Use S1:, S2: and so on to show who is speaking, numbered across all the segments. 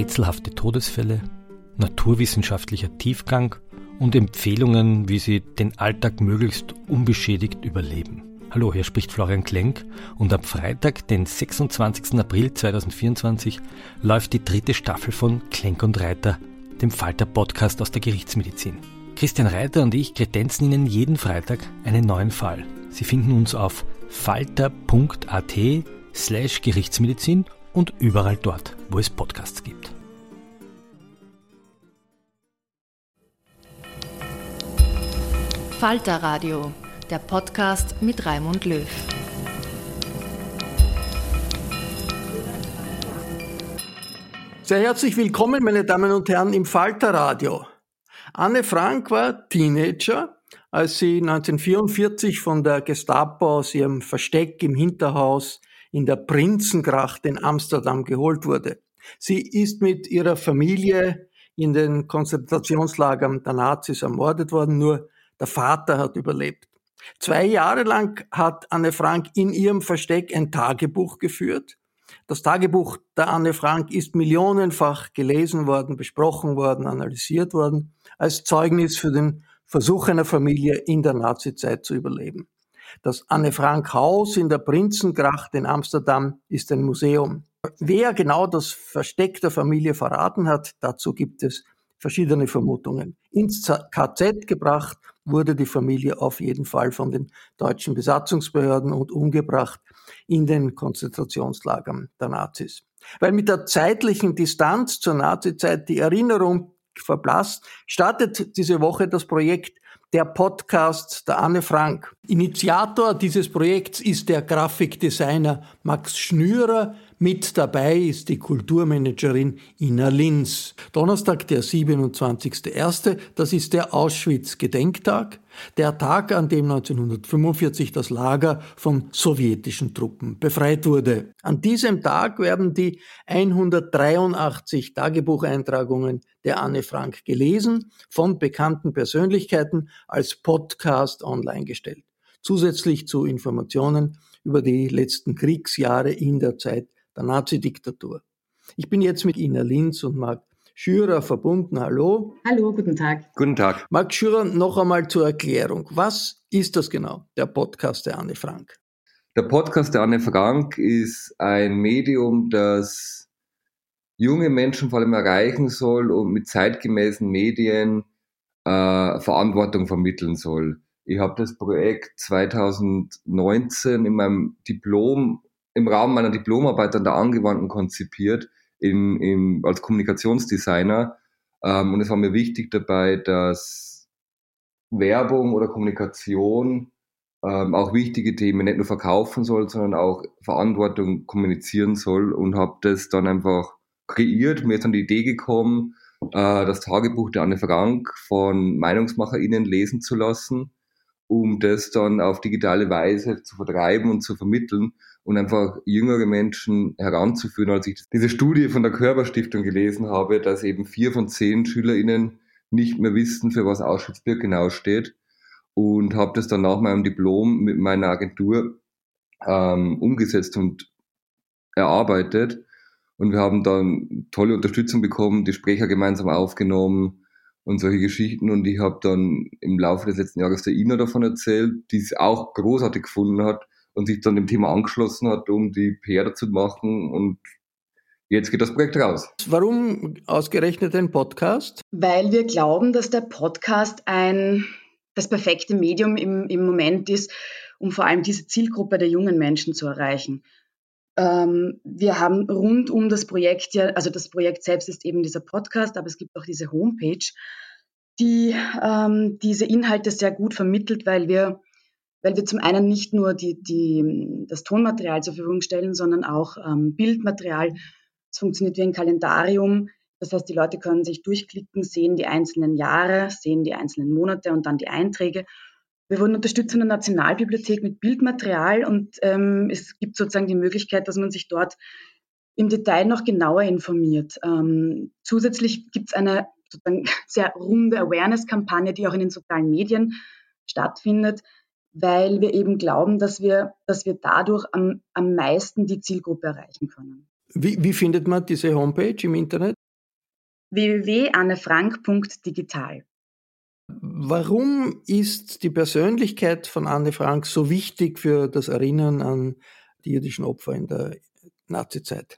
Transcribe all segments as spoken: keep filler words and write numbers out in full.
S1: rätselhafte Todesfälle, naturwissenschaftlicher Tiefgang und Empfehlungen, wie Sie den Alltag möglichst unbeschädigt überleben. Hallo, hier spricht Florian Klenk und am Freitag, den sechsundzwanzigsten April zweitausendvierundzwanzig, läuft die dritte Staffel von Klenk und Reiter, dem Falter-Podcast aus der Gerichtsmedizin. Christian Reiter und ich kredenzen Ihnen jeden Freitag einen neuen Fall. Sie finden uns auf falter.at slash Gerichtsmedizin und überall dort, wo es Podcasts gibt.
S2: Falter Radio, der Podcast mit Raimund Löw.
S3: Sehr herzlich willkommen, meine Damen und Herren, im Falter Radio. Anne Frank war Teenager, als sie neunzehnhundertvierundvierzig von der Gestapo aus ihrem Versteck im Hinterhaus in der Prinzengracht in Amsterdam geholt wurde. Sie ist mit ihrer Familie in den Konzentrationslagern der Nazis ermordet worden, nur der Vater hat überlebt. Zwei Jahre lang hat Anne Frank in ihrem Versteck ein Tagebuch geführt. Das Tagebuch der Anne Frank ist millionenfach gelesen worden, besprochen worden, analysiert worden, als Zeugnis für den Versuch einer Familie in der Nazizeit zu überleben. Das Anne Frank Haus in der Prinzengracht in Amsterdam ist ein Museum. Wer genau das Versteck der Familie verraten hat, dazu gibt es verschiedene Vermutungen. Ins K Z gebracht wurde die Familie auf jeden Fall von den deutschen Besatzungsbehörden und umgebracht in den Konzentrationslagern der Nazis. Weil mit der zeitlichen Distanz zur Nazizeit die Erinnerung verblasst, startet diese Woche das Projekt Der Podcast der Anne Frank. Initiator dieses Projekts ist der Grafikdesigner Max Schnürer. Mit dabei ist die Kulturmanagerin Ina Linz. Donnerstag, der siebenundzwanzigster erste Das ist der Auschwitz-Gedenktag, der Tag, an dem neunzehnhundertfünfundvierzig das Lager von sowjetischen Truppen befreit wurde. An diesem Tag werden die hundertdreiundachtzig Tagebucheintragungen der Anne Frank gelesen, von bekannten Persönlichkeiten als Podcast online gestellt. Zusätzlich zu Informationen über die letzten Kriegsjahre in der Zeit der Nazi-Diktatur. Ich bin jetzt mit Ina Linz und Marc Schürer verbunden. Hallo.
S4: Hallo, guten Tag.
S5: Guten Tag.
S3: Marc Schürer, noch einmal zur Erklärung. Was ist das genau, der Podcast der Anne Frank?
S5: Der Podcast der Anne Frank ist ein Medium, das junge Menschen vor allem erreichen soll und mit zeitgemäßen Medien äh, Verantwortung vermitteln soll. Ich habe das Projekt zweitausendneunzehn in meinem Diplom, im Rahmen meiner Diplomarbeit an der Angewandten konzipiert, in, in, als Kommunikationsdesigner. Ähm, und es war mir wichtig dabei, dass Werbung oder Kommunikation ähm, auch wichtige Themen nicht nur verkaufen soll, sondern auch Verantwortung kommunizieren soll, und habe das dann einfach kreiert. Mir ist dann die Idee gekommen, äh, das Tagebuch der Anne Frank von MeinungsmacherInnen lesen zu lassen, um das dann auf digitale Weise zu vertreiben und zu vermitteln und einfach jüngere Menschen heranzuführen. Als ich diese Studie von der Körber-Stiftung gelesen habe, dass eben vier von zehn SchülerInnen nicht mehr wissen, für was Auschwitz-Birkenau steht, und habe das dann nach meinem Diplom mit meiner Agentur ähm, umgesetzt und erarbeitet. Und wir haben dann tolle Unterstützung bekommen, die Sprecher gemeinsam aufgenommen und solche Geschichten. Und ich habe dann im Laufe des letzten Jahres der Ina davon erzählt, die es auch großartig gefunden hat und sich dann dem Thema angeschlossen hat, um die P R dazu zu machen. Und jetzt geht das Projekt raus.
S3: Warum ausgerechnet ein Podcast?
S4: Weil wir glauben, dass der Podcast ein, das perfekte Medium im, im Moment ist, um vor allem diese Zielgruppe der jungen Menschen zu erreichen. Ähm, wir haben rund um das Projekt, ja, also das Projekt selbst ist eben dieser Podcast, aber es gibt auch diese Homepage, die ähm, diese Inhalte sehr gut vermittelt, weil wir, weil wir zum einen nicht nur die, die, das Tonmaterial zur Verfügung stellen, sondern auch ähm, Bildmaterial. Es funktioniert wie ein Kalendarium. Das heißt, die Leute können sich durchklicken, sehen die einzelnen Jahre, sehen die einzelnen Monate und dann die Einträge. Wir wurden unterstützt von der Nationalbibliothek mit Bildmaterial, und ähm, es gibt sozusagen die Möglichkeit, dass man sich dort im Detail noch genauer informiert. Ähm, zusätzlich gibt es eine sozusagen sehr runde Awareness-Kampagne, die auch in den sozialen Medien stattfindet, weil wir eben glauben, dass wir, dass wir dadurch am, am meisten die Zielgruppe erreichen können.
S3: Wie, wie findet man diese Homepage im Internet?
S4: w w w punkt anne frank punkt digital.
S3: Warum ist die Persönlichkeit von Anne Frank so wichtig für das Erinnern an die jüdischen Opfer in der Nazizeit?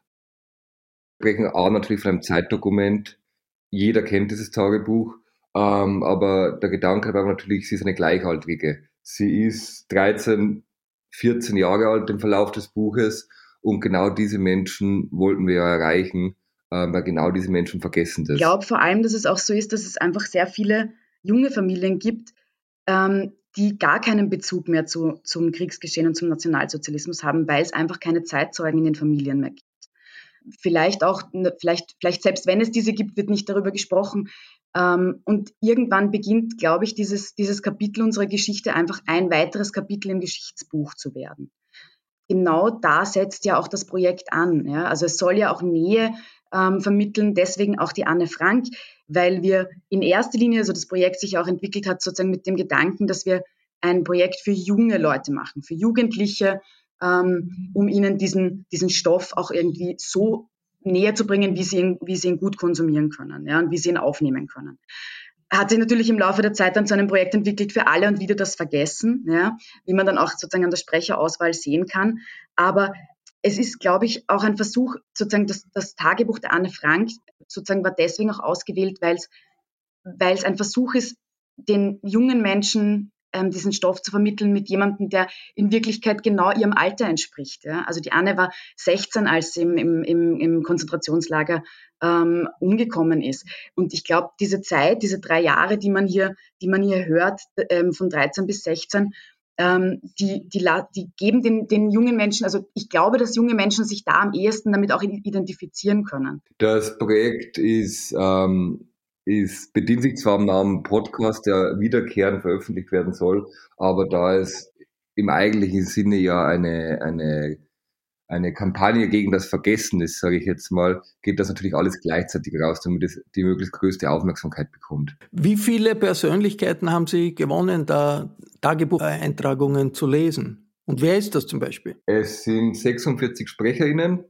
S5: Wir sprechen auch natürlich von einem Zeitdokument. Jeder kennt dieses Tagebuch, ähm, aber der Gedanke war natürlich, sie ist eine Gleichaltrige. Sie ist dreizehn, vierzehn Jahre alt im Verlauf des Buches und genau diese Menschen wollten wir ja erreichen, äh, weil genau diese Menschen vergessen das.
S4: Ich glaube vor allem, dass es auch so ist, dass es einfach sehr viele junge Familien gibt, ähm, die gar keinen Bezug mehr zu, zum Kriegsgeschehen und zum Nationalsozialismus haben, weil es einfach keine Zeitzeugen in den Familien mehr gibt. Vielleicht auch, vielleicht, vielleicht selbst wenn es diese gibt, wird nicht darüber gesprochen. Ähm, und irgendwann beginnt, glaube ich, dieses, dieses Kapitel unserer Geschichte einfach ein weiteres Kapitel im Geschichtsbuch zu werden. Genau da setzt ja auch das Projekt an. Ja? Also es soll ja auch Nähe ähm, vermitteln, deswegen auch die Anne Frank, weil wir in erster Linie, also das Projekt sich auch entwickelt hat, sozusagen mit dem Gedanken, dass wir ein Projekt für junge Leute machen, für Jugendliche, ähm, um ihnen diesen, diesen Stoff auch irgendwie so näher zu bringen, wie sie ihn, wie sie ihn gut konsumieren können, ja, und wie sie ihn aufnehmen können. Hat sich natürlich im Laufe der Zeit dann zu einem Projekt entwickelt für alle und wieder das Vergessen, ja, wie man dann auch sozusagen an der Sprecherauswahl sehen kann. Aber es ist, glaube ich, auch ein Versuch, sozusagen das, das Tagebuch der Anne Frank sozusagen war deswegen auch ausgewählt, weil es, weil es ein Versuch ist, den jungen Menschen ähm, diesen Stoff zu vermitteln mit jemandem, der in Wirklichkeit genau ihrem Alter entspricht. Ja? Also die Anne war sechzehn, als sie im, im, im, im Konzentrationslager ähm, umgekommen ist. Und ich glaube, diese Zeit, diese drei Jahre, die man hier, die man hier hört, ähm, von dreizehn bis sechzehn, Ähm, die, die, die geben den, den jungen Menschen, also ich glaube, dass junge Menschen sich da am ehesten damit auch identifizieren können.
S5: Das Projekt ist, ähm, ist bedient sich zwar am Namen Podcast, der wiederkehrend veröffentlicht werden soll, aber da es im eigentlichen Sinne ja eine, eine, eine Kampagne gegen das Vergessen ist, sage ich jetzt mal, geht das natürlich alles gleichzeitig raus, damit es die möglichst größte Aufmerksamkeit bekommt.
S3: Wie viele Persönlichkeiten haben Sie gewonnen, da Tagebucheintragungen zu lesen? Und wer ist das zum Beispiel?
S5: Es sind sechsundvierzig SprecherInnen,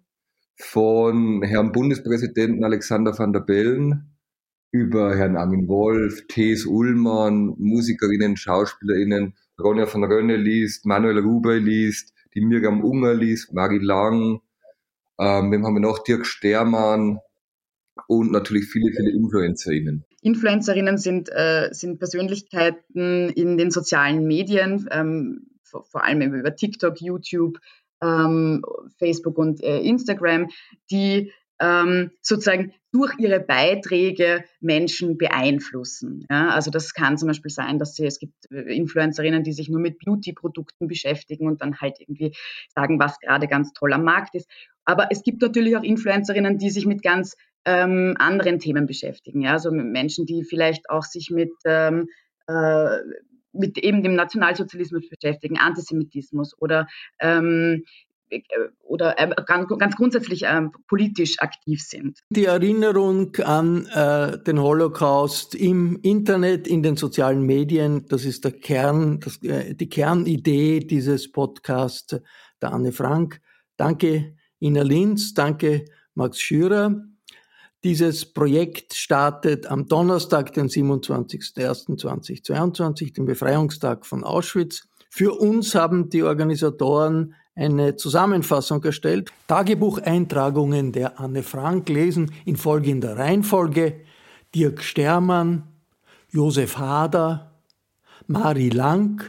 S5: von Herrn Bundespräsidenten Alexander Van der Bellen über Herrn Armin Wolf, Thes Ullmann, Musikerinnen, SchauspielerInnen, Ronja von Rönne liest, Manuel Rubey liest, die Miriam Unger liest, Marie Lang, ähm, wem haben wir noch? Dirk Stermann und natürlich viele, viele InfluencerInnen.
S4: InfluencerInnen sind, äh, sind Persönlichkeiten in den sozialen Medien, ähm, vor, vor allem über TikTok, YouTube, ähm, Facebook und äh, Instagram, die ähm, sozusagen durch ihre Beiträge Menschen beeinflussen. Ja? Also das kann zum Beispiel sein, dass sie, es gibt Influencerinnen, die sich nur mit Beauty-Produkten beschäftigen und dann halt irgendwie sagen, was gerade ganz toll am Markt ist. Aber es gibt natürlich auch Influencerinnen, die sich mit ganz ähm, anderen Themen beschäftigen. Ja? Also mit Menschen, die vielleicht auch sich mit ähm, äh, mit eben dem Nationalsozialismus beschäftigen, Antisemitismus oder ähm, oder äh, ganz, ganz grundsätzlich äh, politisch aktiv sind.
S3: Die Erinnerung an äh, den Holocaust im Internet, in den sozialen Medien, das ist der Kern, das, äh, die Kernidee dieses Podcasts der Anne Frank. Danke Ina Linz, danke Max Schürer. Dieses Projekt startet am Donnerstag, den siebenundzwanzigsten ersten zweitausendzweiundzwanzig, den Befreiungstag von Auschwitz. Für uns haben die Organisatoren eine Zusammenfassung erstellt. Tagebucheintragungen der Anne Frank lesen in folgender Reihenfolge: Dirk Stermann, Josef Hader, Marie Lang,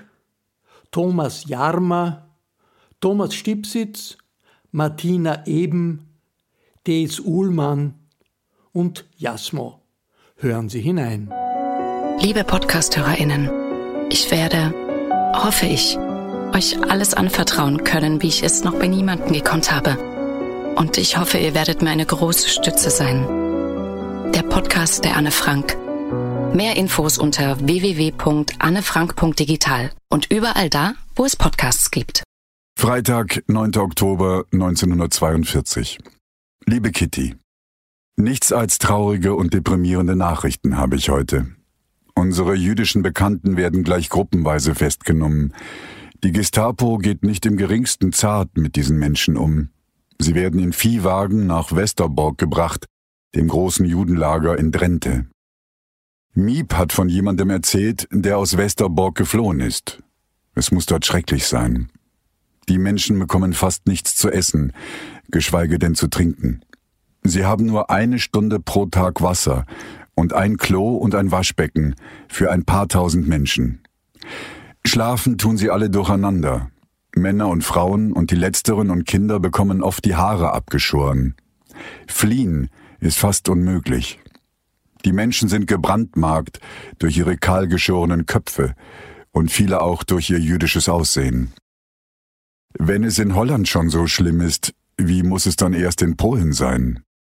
S3: Thomas Jarmer, Thomas Stipsitz, Martina Eben, Thes Ullmann und Jasmo. Hören Sie hinein.
S6: Liebe Podcast-HörerInnen, ich werde, hoffe ich, euch alles anvertrauen können, wie ich es noch bei niemandem gekonnt habe. Und ich hoffe, ihr werdet mir eine große Stütze sein. Der Podcast der Anne Frank. Mehr Infos unter w w w punkt anne frank punkt digital und überall da, wo es Podcasts gibt.
S7: Freitag, neunter Oktober neunzehnhundertzweiundvierzig. Liebe Kitty, nichts als traurige und deprimierende Nachrichten habe ich heute. Unsere jüdischen Bekannten werden gleich gruppenweise festgenommen. Die Gestapo geht nicht im geringsten zart mit diesen Menschen um. Sie werden in Viehwagen nach Westerbork gebracht, dem großen Judenlager in Drenthe. Miep hat von jemandem erzählt, der aus Westerbork geflohen ist. Es muss dort schrecklich sein. Die Menschen bekommen fast nichts zu essen, geschweige denn zu trinken. Sie haben nur eine Stunde pro Tag Wasser und ein Klo und ein Waschbecken für ein paar tausend Menschen. Schlafen tun sie alle durcheinander. Männer und Frauen und die Letzteren und Kinder bekommen oft die Haare abgeschoren. Fliehen ist fast unmöglich. Die Menschen sind gebrandmarkt durch ihre kahlgeschorenen Köpfe und viele auch durch ihr jüdisches Aussehen. Wenn es in Holland schon so schlimm ist, wie muss es dann erst in Polen sein?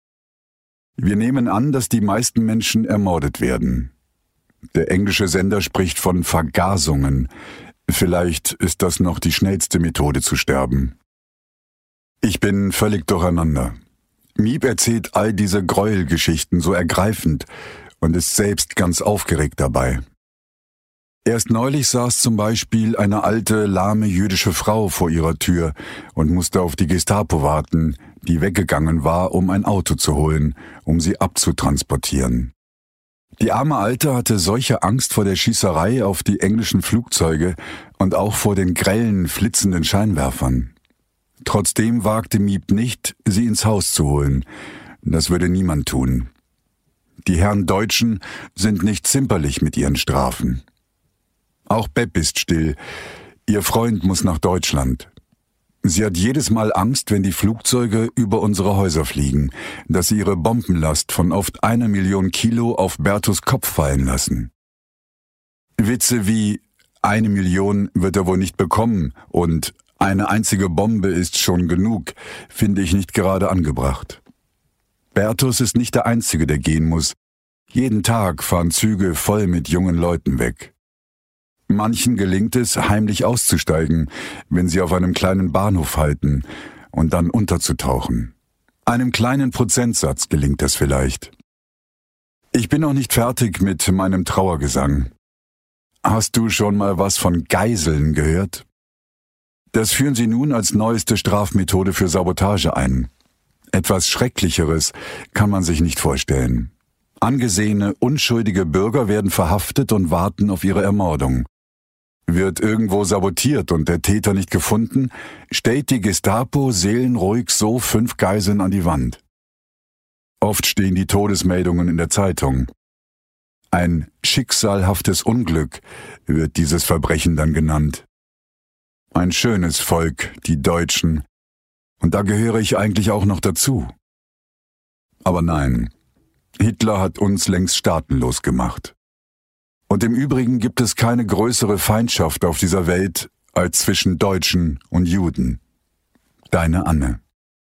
S7: Wir nehmen an, dass die meisten Menschen ermordet werden. Der englische Sender spricht von Vergasungen. Vielleicht ist das noch die schnellste Methode zu sterben. Ich bin völlig durcheinander. Miep erzählt all diese Gräuelgeschichten so ergreifend und ist selbst ganz aufgeregt dabei. Erst neulich saß zum Beispiel eine alte, lahme jüdische Frau vor ihrer Tür und musste auf die Gestapo warten, die weggegangen war, um ein Auto zu holen, um sie abzutransportieren. Die arme Alte hatte solche Angst vor der Schießerei auf die englischen Flugzeuge und auch vor den grellen, flitzenden Scheinwerfern. Trotzdem wagte Miep nicht, sie ins Haus zu holen. Das würde niemand tun. Die Herren Deutschen sind nicht zimperlich mit ihren Strafen. Auch Beb ist still. Ihr Freund muss nach Deutschland. Sie hat jedes Mal Angst, wenn die Flugzeuge über unsere Häuser fliegen, dass sie ihre Bombenlast von oft einer Million Kilo auf Bertus Kopf fallen lassen. Witze wie eine Million wird er wohl nicht bekommen und eine einzige Bombe ist schon genug, finde ich nicht gerade angebracht. Bertus ist nicht der Einzige, der gehen muss. Jeden Tag fahren Züge voll mit jungen Leuten weg. Manchen gelingt es, heimlich auszusteigen, wenn sie auf einem kleinen Bahnhof halten und dann unterzutauchen. Einem kleinen Prozentsatz gelingt das vielleicht. Ich bin noch nicht fertig mit meinem Trauergesang. Hast du schon mal was von Geiseln gehört? Das führen sie nun als neueste Strafmethode für Sabotage ein. Etwas Schrecklicheres kann man sich nicht vorstellen. Angesehene, unschuldige Bürger werden verhaftet und warten auf ihre Ermordung. Wird irgendwo sabotiert und der Täter nicht gefunden, stellt die Gestapo seelenruhig so fünf Geiseln an die Wand. Oft stehen die Todesmeldungen in der Zeitung. Ein schicksalhaftes Unglück wird dieses Verbrechen dann genannt. Ein schönes Volk, die Deutschen. Und da gehöre ich eigentlich auch noch dazu. Aber nein, Hitler hat uns längst staatenlos gemacht. Und im Übrigen gibt es keine größere Feindschaft auf dieser Welt als zwischen Deutschen und Juden. Deine Anne.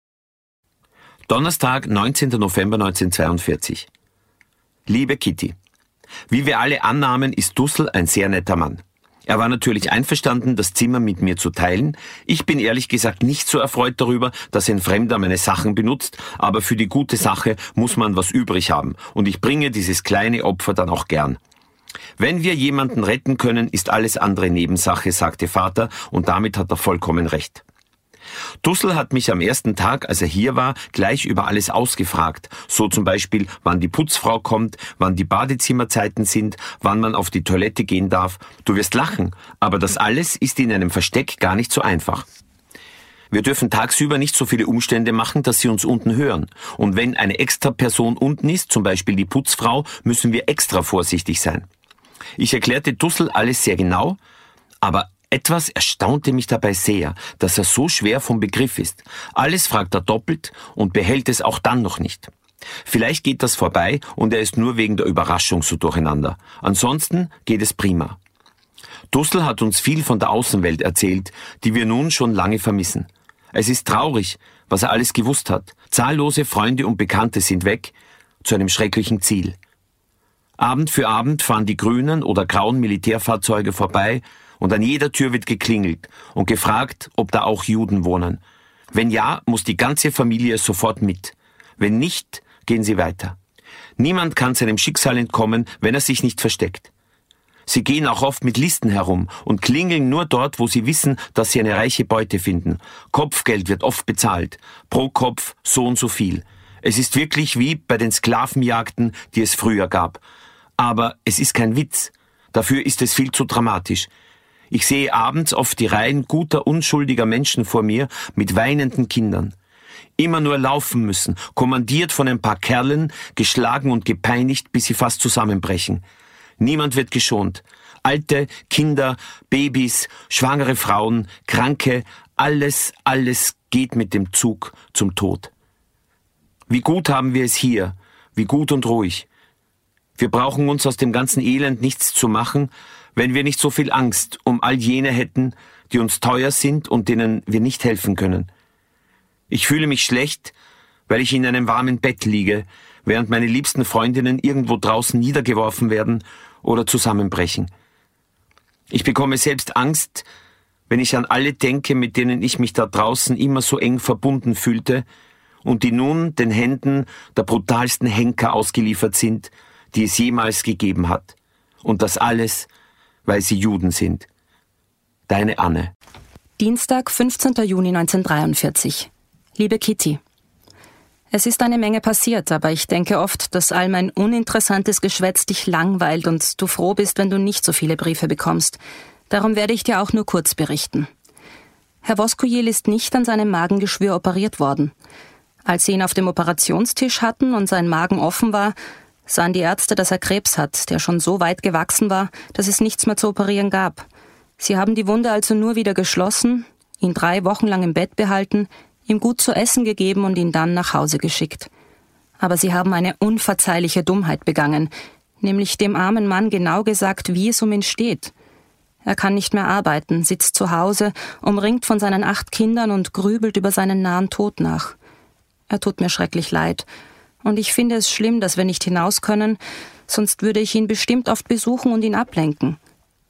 S8: Donnerstag, neunzehnten November neunzehnhundertzweiundvierzig. Liebe Kitty, wie wir alle annahmen, ist Dussel ein sehr netter Mann. Er war natürlich einverstanden, das Zimmer mit mir zu teilen. Ich bin ehrlich gesagt nicht so erfreut darüber, dass ein Fremder meine Sachen benutzt, aber für die gute Sache muss man was übrig haben und ich bringe dieses kleine Opfer dann auch gern. Wenn wir jemanden retten können, ist alles andere Nebensache, sagte Vater, und damit hat er vollkommen recht. Dussel hat mich am ersten Tag, als er hier war, gleich über alles ausgefragt. So zum Beispiel, wann die Putzfrau kommt, wann die Badezimmerzeiten sind, wann man auf die Toilette gehen darf. Du wirst lachen, aber das alles ist in einem Versteck gar nicht so einfach. Wir dürfen tagsüber nicht so viele Umstände machen, dass sie uns unten hören. Und wenn eine extra Person unten ist, zum Beispiel die Putzfrau, müssen wir extra vorsichtig sein. Ich erklärte Dussel alles sehr genau, aber etwas erstaunte mich dabei sehr, dass er so schwer vom Begriff ist. Alles fragt er doppelt und behält es auch dann noch nicht. Vielleicht geht das vorbei und er ist nur wegen der Überraschung so durcheinander. Ansonsten geht es prima. Dussel hat uns viel von der Außenwelt erzählt, die wir nun schon lange vermissen. Es ist traurig, was er alles gewusst hat. Zahllose Freunde und Bekannte sind weg, zu einem schrecklichen Ziel. Abend für Abend fahren die grünen oder grauen Militärfahrzeuge vorbei und an jeder Tür wird geklingelt und gefragt, ob da auch Juden wohnen. Wenn ja, muss die ganze Familie sofort mit. Wenn nicht, gehen sie weiter. Niemand kann seinem Schicksal entkommen, wenn er sich nicht versteckt. Sie gehen auch oft mit Listen herum und klingeln nur dort, wo sie wissen, dass sie eine reiche Beute finden. Kopfgeld wird oft bezahlt. Pro Kopf so und so viel. Es ist wirklich wie bei den Sklavenjagden, die es früher gab. Aber es ist kein Witz. Dafür ist es viel zu dramatisch. Ich sehe abends oft die Reihen guter, unschuldiger Menschen vor mir mit weinenden Kindern. Immer nur laufen müssen, kommandiert von ein paar Kerlen, geschlagen und gepeinigt, bis sie fast zusammenbrechen. Niemand wird geschont. Alte, Kinder, Babys, schwangere Frauen, Kranke, alles, alles geht mit dem Zug zum Tod. Wie gut haben wir es hier, wie gut und ruhig. Wir brauchen uns aus dem ganzen Elend nichts zu machen, wenn wir nicht so viel Angst um all jene hätten, die uns teuer sind und denen wir nicht helfen können. Ich fühle mich schlecht, weil ich in einem warmen Bett liege, während meine liebsten Freundinnen irgendwo draußen niedergeworfen werden oder zusammenbrechen. Ich bekomme selbst Angst, wenn ich an alle denke, mit denen ich mich da draußen immer so eng verbunden fühlte und die nun den Händen der brutalsten Henker ausgeliefert sind, die es jemals gegeben hat. Und das alles, weil sie Juden sind. Deine Anne.
S6: Dienstag, fünfzehnten Juni neunzehnhundertdreiundvierzig. Liebe Kitty, es ist eine Menge passiert, aber ich denke oft, dass all mein uninteressantes Geschwätz dich langweilt und du froh bist, wenn du nicht so viele Briefe bekommst. Darum werde ich dir auch nur kurz berichten. Herr Voskuil ist nicht an seinem Magengeschwür operiert worden. Als sie ihn auf dem Operationstisch hatten und sein Magen offen war, sahen die Ärzte, dass er Krebs hat, der schon so weit gewachsen war, dass es nichts mehr zu operieren gab. Sie haben die Wunde also nur wieder geschlossen, ihn drei Wochen lang im Bett behalten, ihm gut zu essen gegeben und ihn dann nach Hause geschickt. Aber sie haben eine unverzeihliche Dummheit begangen, nämlich dem armen Mann genau gesagt, wie es um ihn steht. Er kann nicht mehr arbeiten, sitzt zu Hause, umringt von seinen acht Kindern und grübelt über seinen nahen Tod nach. Er tut mir schrecklich leid. Und ich finde es schlimm, dass wir nicht hinaus können, sonst würde ich ihn bestimmt oft besuchen und ihn ablenken.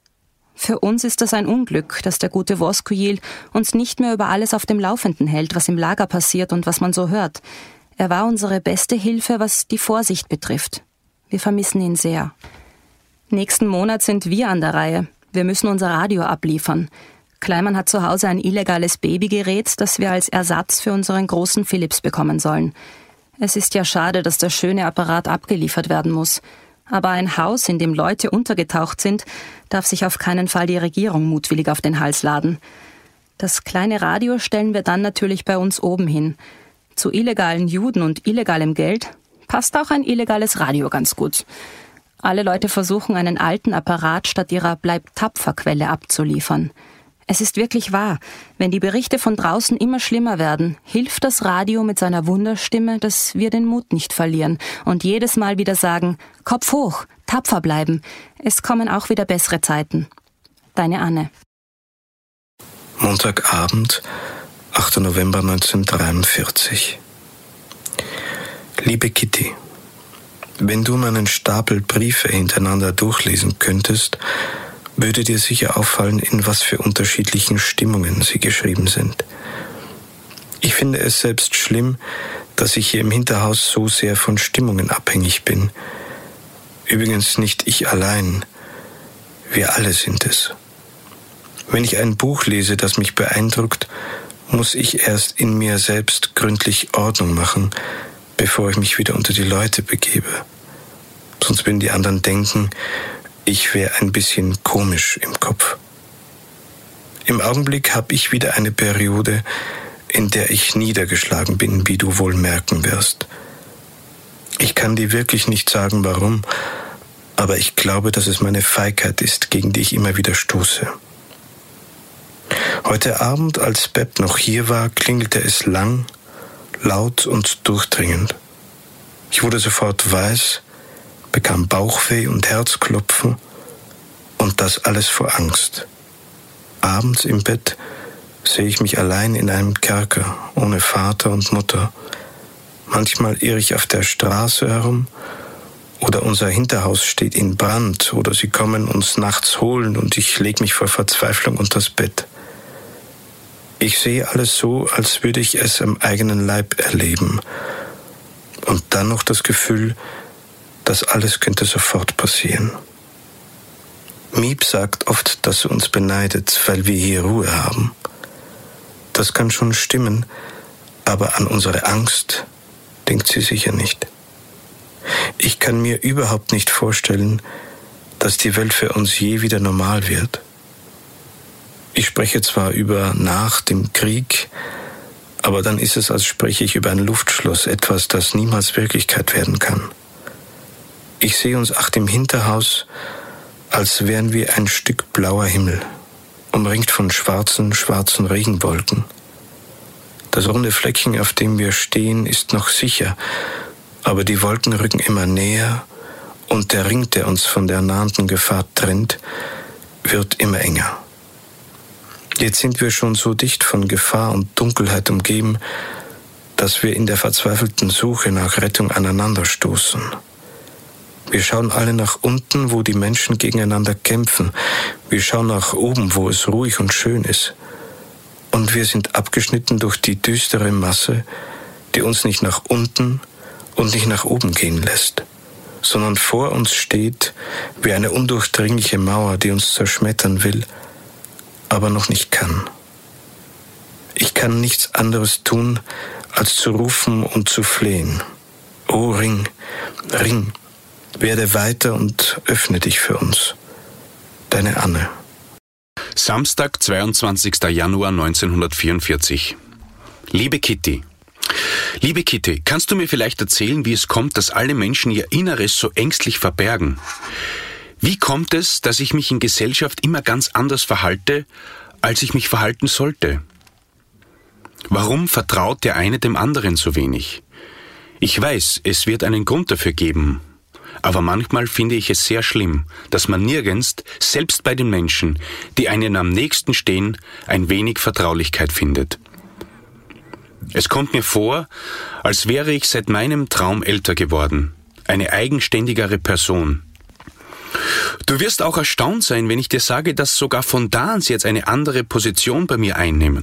S6: Für uns ist das ein Unglück, dass der gute Voskuil uns nicht mehr über alles auf dem Laufenden hält, was im Lager passiert und was man so hört. Er war unsere beste Hilfe, was die Vorsicht betrifft. Wir vermissen ihn sehr. Nächsten Monat sind wir an der Reihe. Wir müssen unser Radio abliefern. Kleimann hat zu Hause ein illegales Babygerät, das wir als Ersatz für unseren großen Philips bekommen sollen. Es ist ja schade, dass der schöne Apparat abgeliefert werden muss. Aber ein Haus, in dem Leute untergetaucht sind, darf sich auf keinen Fall die Regierung mutwillig auf den Hals laden. Das kleine Radio stellen wir dann natürlich bei uns oben hin. Zu illegalen Juden und illegalem Geld passt auch ein illegales Radio ganz gut. Alle Leute versuchen, einen alten Apparat statt ihrer Bleib-tapfer-Quelle abzuliefern. Es ist wirklich wahr, wenn die Berichte von draußen immer schlimmer werden, hilft das Radio mit seiner Wunderstimme, dass wir den Mut nicht verlieren und jedes Mal wieder sagen, Kopf hoch, tapfer bleiben, es kommen auch wieder bessere Zeiten. Deine Anne.
S9: Montagabend, achter November neunzehnhundertdreiundvierzig. Liebe Kitty, wenn du meinen Stapel Briefe hintereinander durchlesen könntest, würde dir sicher auffallen, in was für unterschiedlichen Stimmungen sie geschrieben sind. Ich finde es selbst schlimm, dass ich hier im Hinterhaus so sehr von Stimmungen abhängig bin. Übrigens nicht ich allein, wir alle sind es. Wenn ich ein Buch lese, das mich beeindruckt, muss ich erst in mir selbst gründlich Ordnung machen, bevor ich mich wieder unter die Leute begebe. Sonst würden die anderen denken, ich wäre ein bisschen komisch im Kopf. Im Augenblick habe ich wieder eine Periode, in der ich niedergeschlagen bin, wie du wohl merken wirst. Ich kann dir wirklich nicht sagen, warum, aber ich glaube, dass es meine Feigheit ist, gegen die ich immer wieder stoße. Heute Abend, als Beb noch hier war, klingelte es lang, laut und durchdringend. Ich wurde sofort weiß, bekam Bauchweh und Herzklopfen und das alles vor Angst. Abends im Bett sehe ich mich allein in einem Kerker, ohne Vater und Mutter. Manchmal irre ich auf der Straße herum oder unser Hinterhaus steht in Brand oder sie kommen uns nachts holen und ich lege mich vor Verzweiflung unters Bett. Ich sehe alles so, als würde ich es am eigenen Leib erleben und dann noch das Gefühl, das alles könnte sofort passieren. Miep sagt oft, dass sie uns beneidet, weil wir hier Ruhe haben. Das kann schon stimmen, aber an unsere Angst denkt sie sicher nicht. Ich kann mir überhaupt nicht vorstellen, dass die Welt für uns je wieder normal wird. Ich spreche zwar über nach dem Krieg, aber dann ist es, als spreche ich über ein Luftschloss, etwas, das niemals Wirklichkeit werden kann. Ich sehe uns acht im Hinterhaus, als wären wir ein Stück blauer Himmel, umringt von schwarzen, schwarzen Regenwolken. Das runde Fleckchen, auf dem wir stehen, ist noch sicher, aber die Wolken rücken immer näher und der Ring, der uns von der nahenden Gefahr trennt, wird immer enger. Jetzt sind wir schon so dicht von Gefahr und Dunkelheit umgeben, dass wir in der verzweifelten Suche nach Rettung aneinanderstoßen. Wir schauen alle nach unten, wo die Menschen gegeneinander kämpfen. Wir schauen nach oben, wo es ruhig und schön ist. Und wir sind abgeschnitten durch die düstere Masse, die uns nicht nach unten und nicht nach oben gehen lässt, sondern vor uns steht wie eine undurchdringliche Mauer, die uns zerschmettern will, aber noch nicht kann. Ich kann nichts anderes tun, als zu rufen und zu flehen. O Ring, Ring, werde weiter und öffne dich für uns. Deine Anne.
S10: Samstag, zweiundzwanzigster Januar neunzehnhundertvierundvierzig. Liebe Kitty, Liebe Kitty, kannst du mir vielleicht erzählen, wie es kommt, dass alle Menschen ihr Inneres so ängstlich verbergen? Wie kommt es, dass ich mich in Gesellschaft immer ganz anders verhalte, als ich mich verhalten sollte? Warum vertraut der eine dem anderen so wenig? Ich weiß, es wird einen Grund dafür geben. Aber manchmal finde ich es sehr schlimm, dass man nirgends, selbst bei den Menschen, die einem am nächsten stehen, ein wenig Vertraulichkeit findet. Es kommt mir vor, als wäre ich seit meinem Traum älter geworden, eine eigenständigere Person. Du wirst auch erstaunt sein, wenn ich dir sage, dass sogar Fontans jetzt eine andere Position bei mir einnehmen.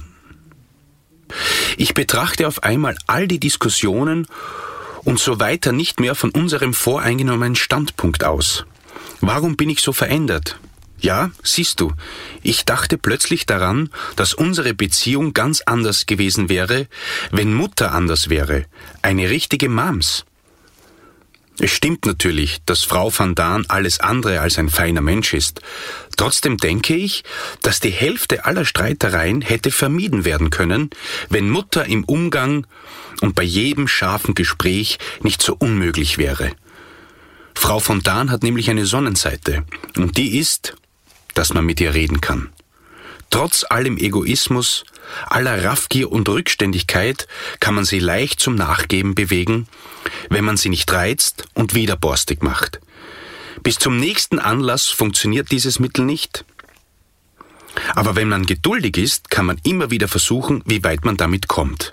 S10: Ich betrachte auf einmal all die Diskussionen und so weiter nicht mehr von unserem voreingenommenen Standpunkt aus. Warum bin ich so verändert? Ja, siehst du, ich dachte plötzlich daran, dass unsere Beziehung ganz anders gewesen wäre, wenn Mutter anders wäre, eine richtige Mams. Es stimmt natürlich, dass Frau Fontan alles andere als ein feiner Mensch ist. Trotzdem denke ich, dass die Hälfte aller Streitereien hätte vermieden werden können, wenn Mutter im Umgang und bei jedem scharfen Gespräch nicht so unmöglich wäre. Frau Fontan hat nämlich eine Sonnenseite, und die ist, dass man mit ihr reden kann. Trotz allem Egoismus, aller Raffgier und Rückständigkeit kann man sie leicht zum Nachgeben bewegen, wenn man sie nicht reizt und wieder borstig macht. Bis zum nächsten Anlass funktioniert dieses Mittel nicht. Aber wenn man geduldig ist, kann man immer wieder versuchen, wie weit man damit kommt.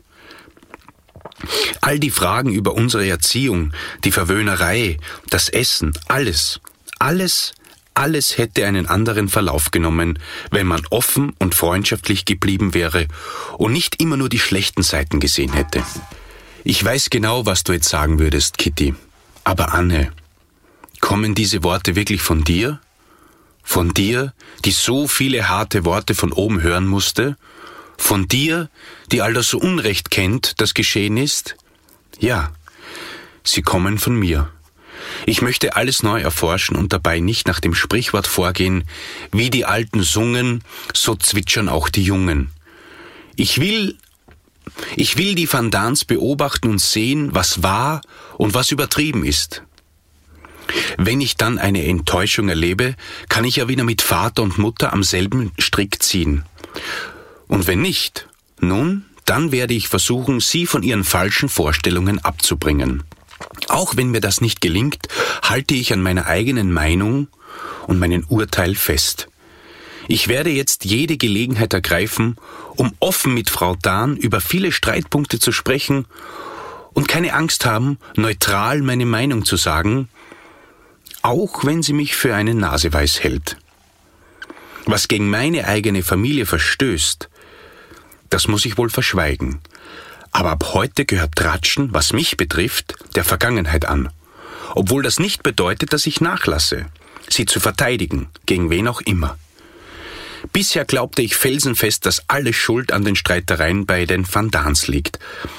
S10: All die Fragen über unsere Erziehung, die Verwöhnerei, das Essen, alles, alles, alles hätte einen anderen Verlauf genommen, wenn man offen und freundschaftlich geblieben wäre und nicht immer nur die schlechten Seiten gesehen hätte. Ich weiß genau, was du jetzt sagen würdest, Kitty. Aber Anne, kommen diese Worte wirklich von dir? Von dir, die so viele harte Worte von oben hören musste? Von dir, die all das so Unrecht kennt, das geschehen ist? Ja, sie kommen von mir. Ich möchte alles neu erforschen und dabei nicht nach dem Sprichwort vorgehen, wie die Alten sungen, so zwitschern auch die Jungen. Ich will, ich will die Fontans beobachten und sehen, was wahr und was übertrieben ist. Wenn ich dann eine Enttäuschung erlebe, kann ich ja wieder mit Vater und Mutter am selben Strick ziehen. Und wenn nicht, nun, dann werde ich versuchen, sie von ihren falschen Vorstellungen abzubringen. Auch wenn mir das nicht gelingt, halte ich an meiner eigenen Meinung und meinem Urteil fest. Ich werde jetzt jede Gelegenheit ergreifen, um offen mit Frau Dahn über viele Streitpunkte zu sprechen und keine Angst haben, neutral meine Meinung zu sagen, auch wenn sie mich für eine Naseweiß hält. Was gegen meine eigene Familie verstößt, das muss ich wohl verschweigen. Aber ab heute gehört Tratschen, was mich betrifft, der Vergangenheit an. Obwohl das nicht bedeutet, dass ich nachlasse, sie zu verteidigen, gegen wen auch immer. Bisher glaubte ich felsenfest, dass alle Schuld an den Streitereien bei den Fontans liegt.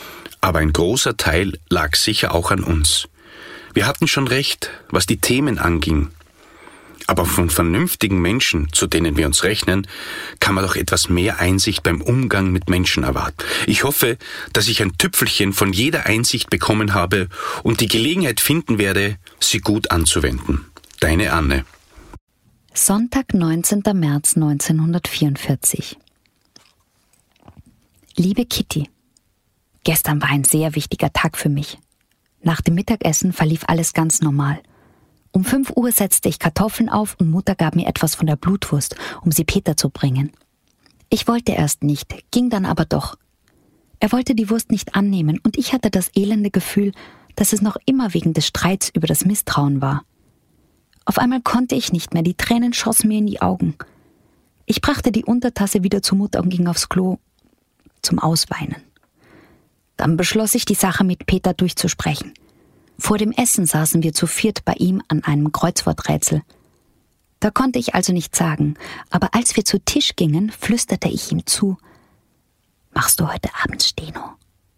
S10: aber ein großer Teil lag sicher auch an uns. Wir hatten schon recht, was die Themen anging. Aber von vernünftigen Menschen, zu denen wir uns rechnen, kann man doch etwas mehr Einsicht beim Umgang mit Menschen erwarten. Ich hoffe, dass ich ein Tüpfelchen von jeder Einsicht bekommen habe und die Gelegenheit finden werde, sie gut anzuwenden. Deine Anne.
S11: Sonntag, neunzehnter März neunzehnhundertvierundvierzig. Liebe Kitty, gestern war ein sehr wichtiger Tag für mich. Nach dem Mittagessen verlief alles ganz normal. Um fünf Uhr setzte ich Kartoffeln auf und Mutter gab mir etwas von der Blutwurst, um sie Peter zu bringen. Ich wollte erst nicht, ging dann aber doch. Er wollte die Wurst nicht annehmen und ich hatte das elende Gefühl, dass es noch immer wegen des Streits über das Misstrauen war. Auf einmal konnte ich nicht mehr, die Tränen schossen mir in die Augen. Ich brachte die Untertasse wieder zu Mutter und ging aufs Klo zum Ausweinen. Dann beschloss ich, die Sache mit Peter durchzusprechen. Vor dem Essen saßen wir zu viert bei ihm an einem Kreuzworträtsel. Da konnte ich also nichts sagen, aber als wir zu Tisch gingen, flüsterte ich ihm zu: »Machst du heute Abend Steno?«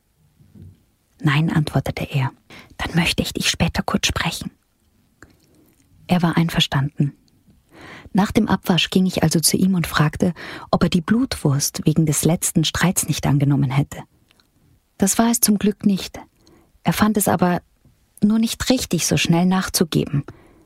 S11: »Nein«, antwortete er. »Dann möchte ich dich später kurz sprechen.« Er war einverstanden. Nach dem Abwasch ging ich also zu ihm und fragte, ob er die Blutwurst wegen des letzten Streits nicht angenommen hätte. Das war es zum Glück nicht. Er fand es aber nur nicht richtig, so schnell nachzugeben.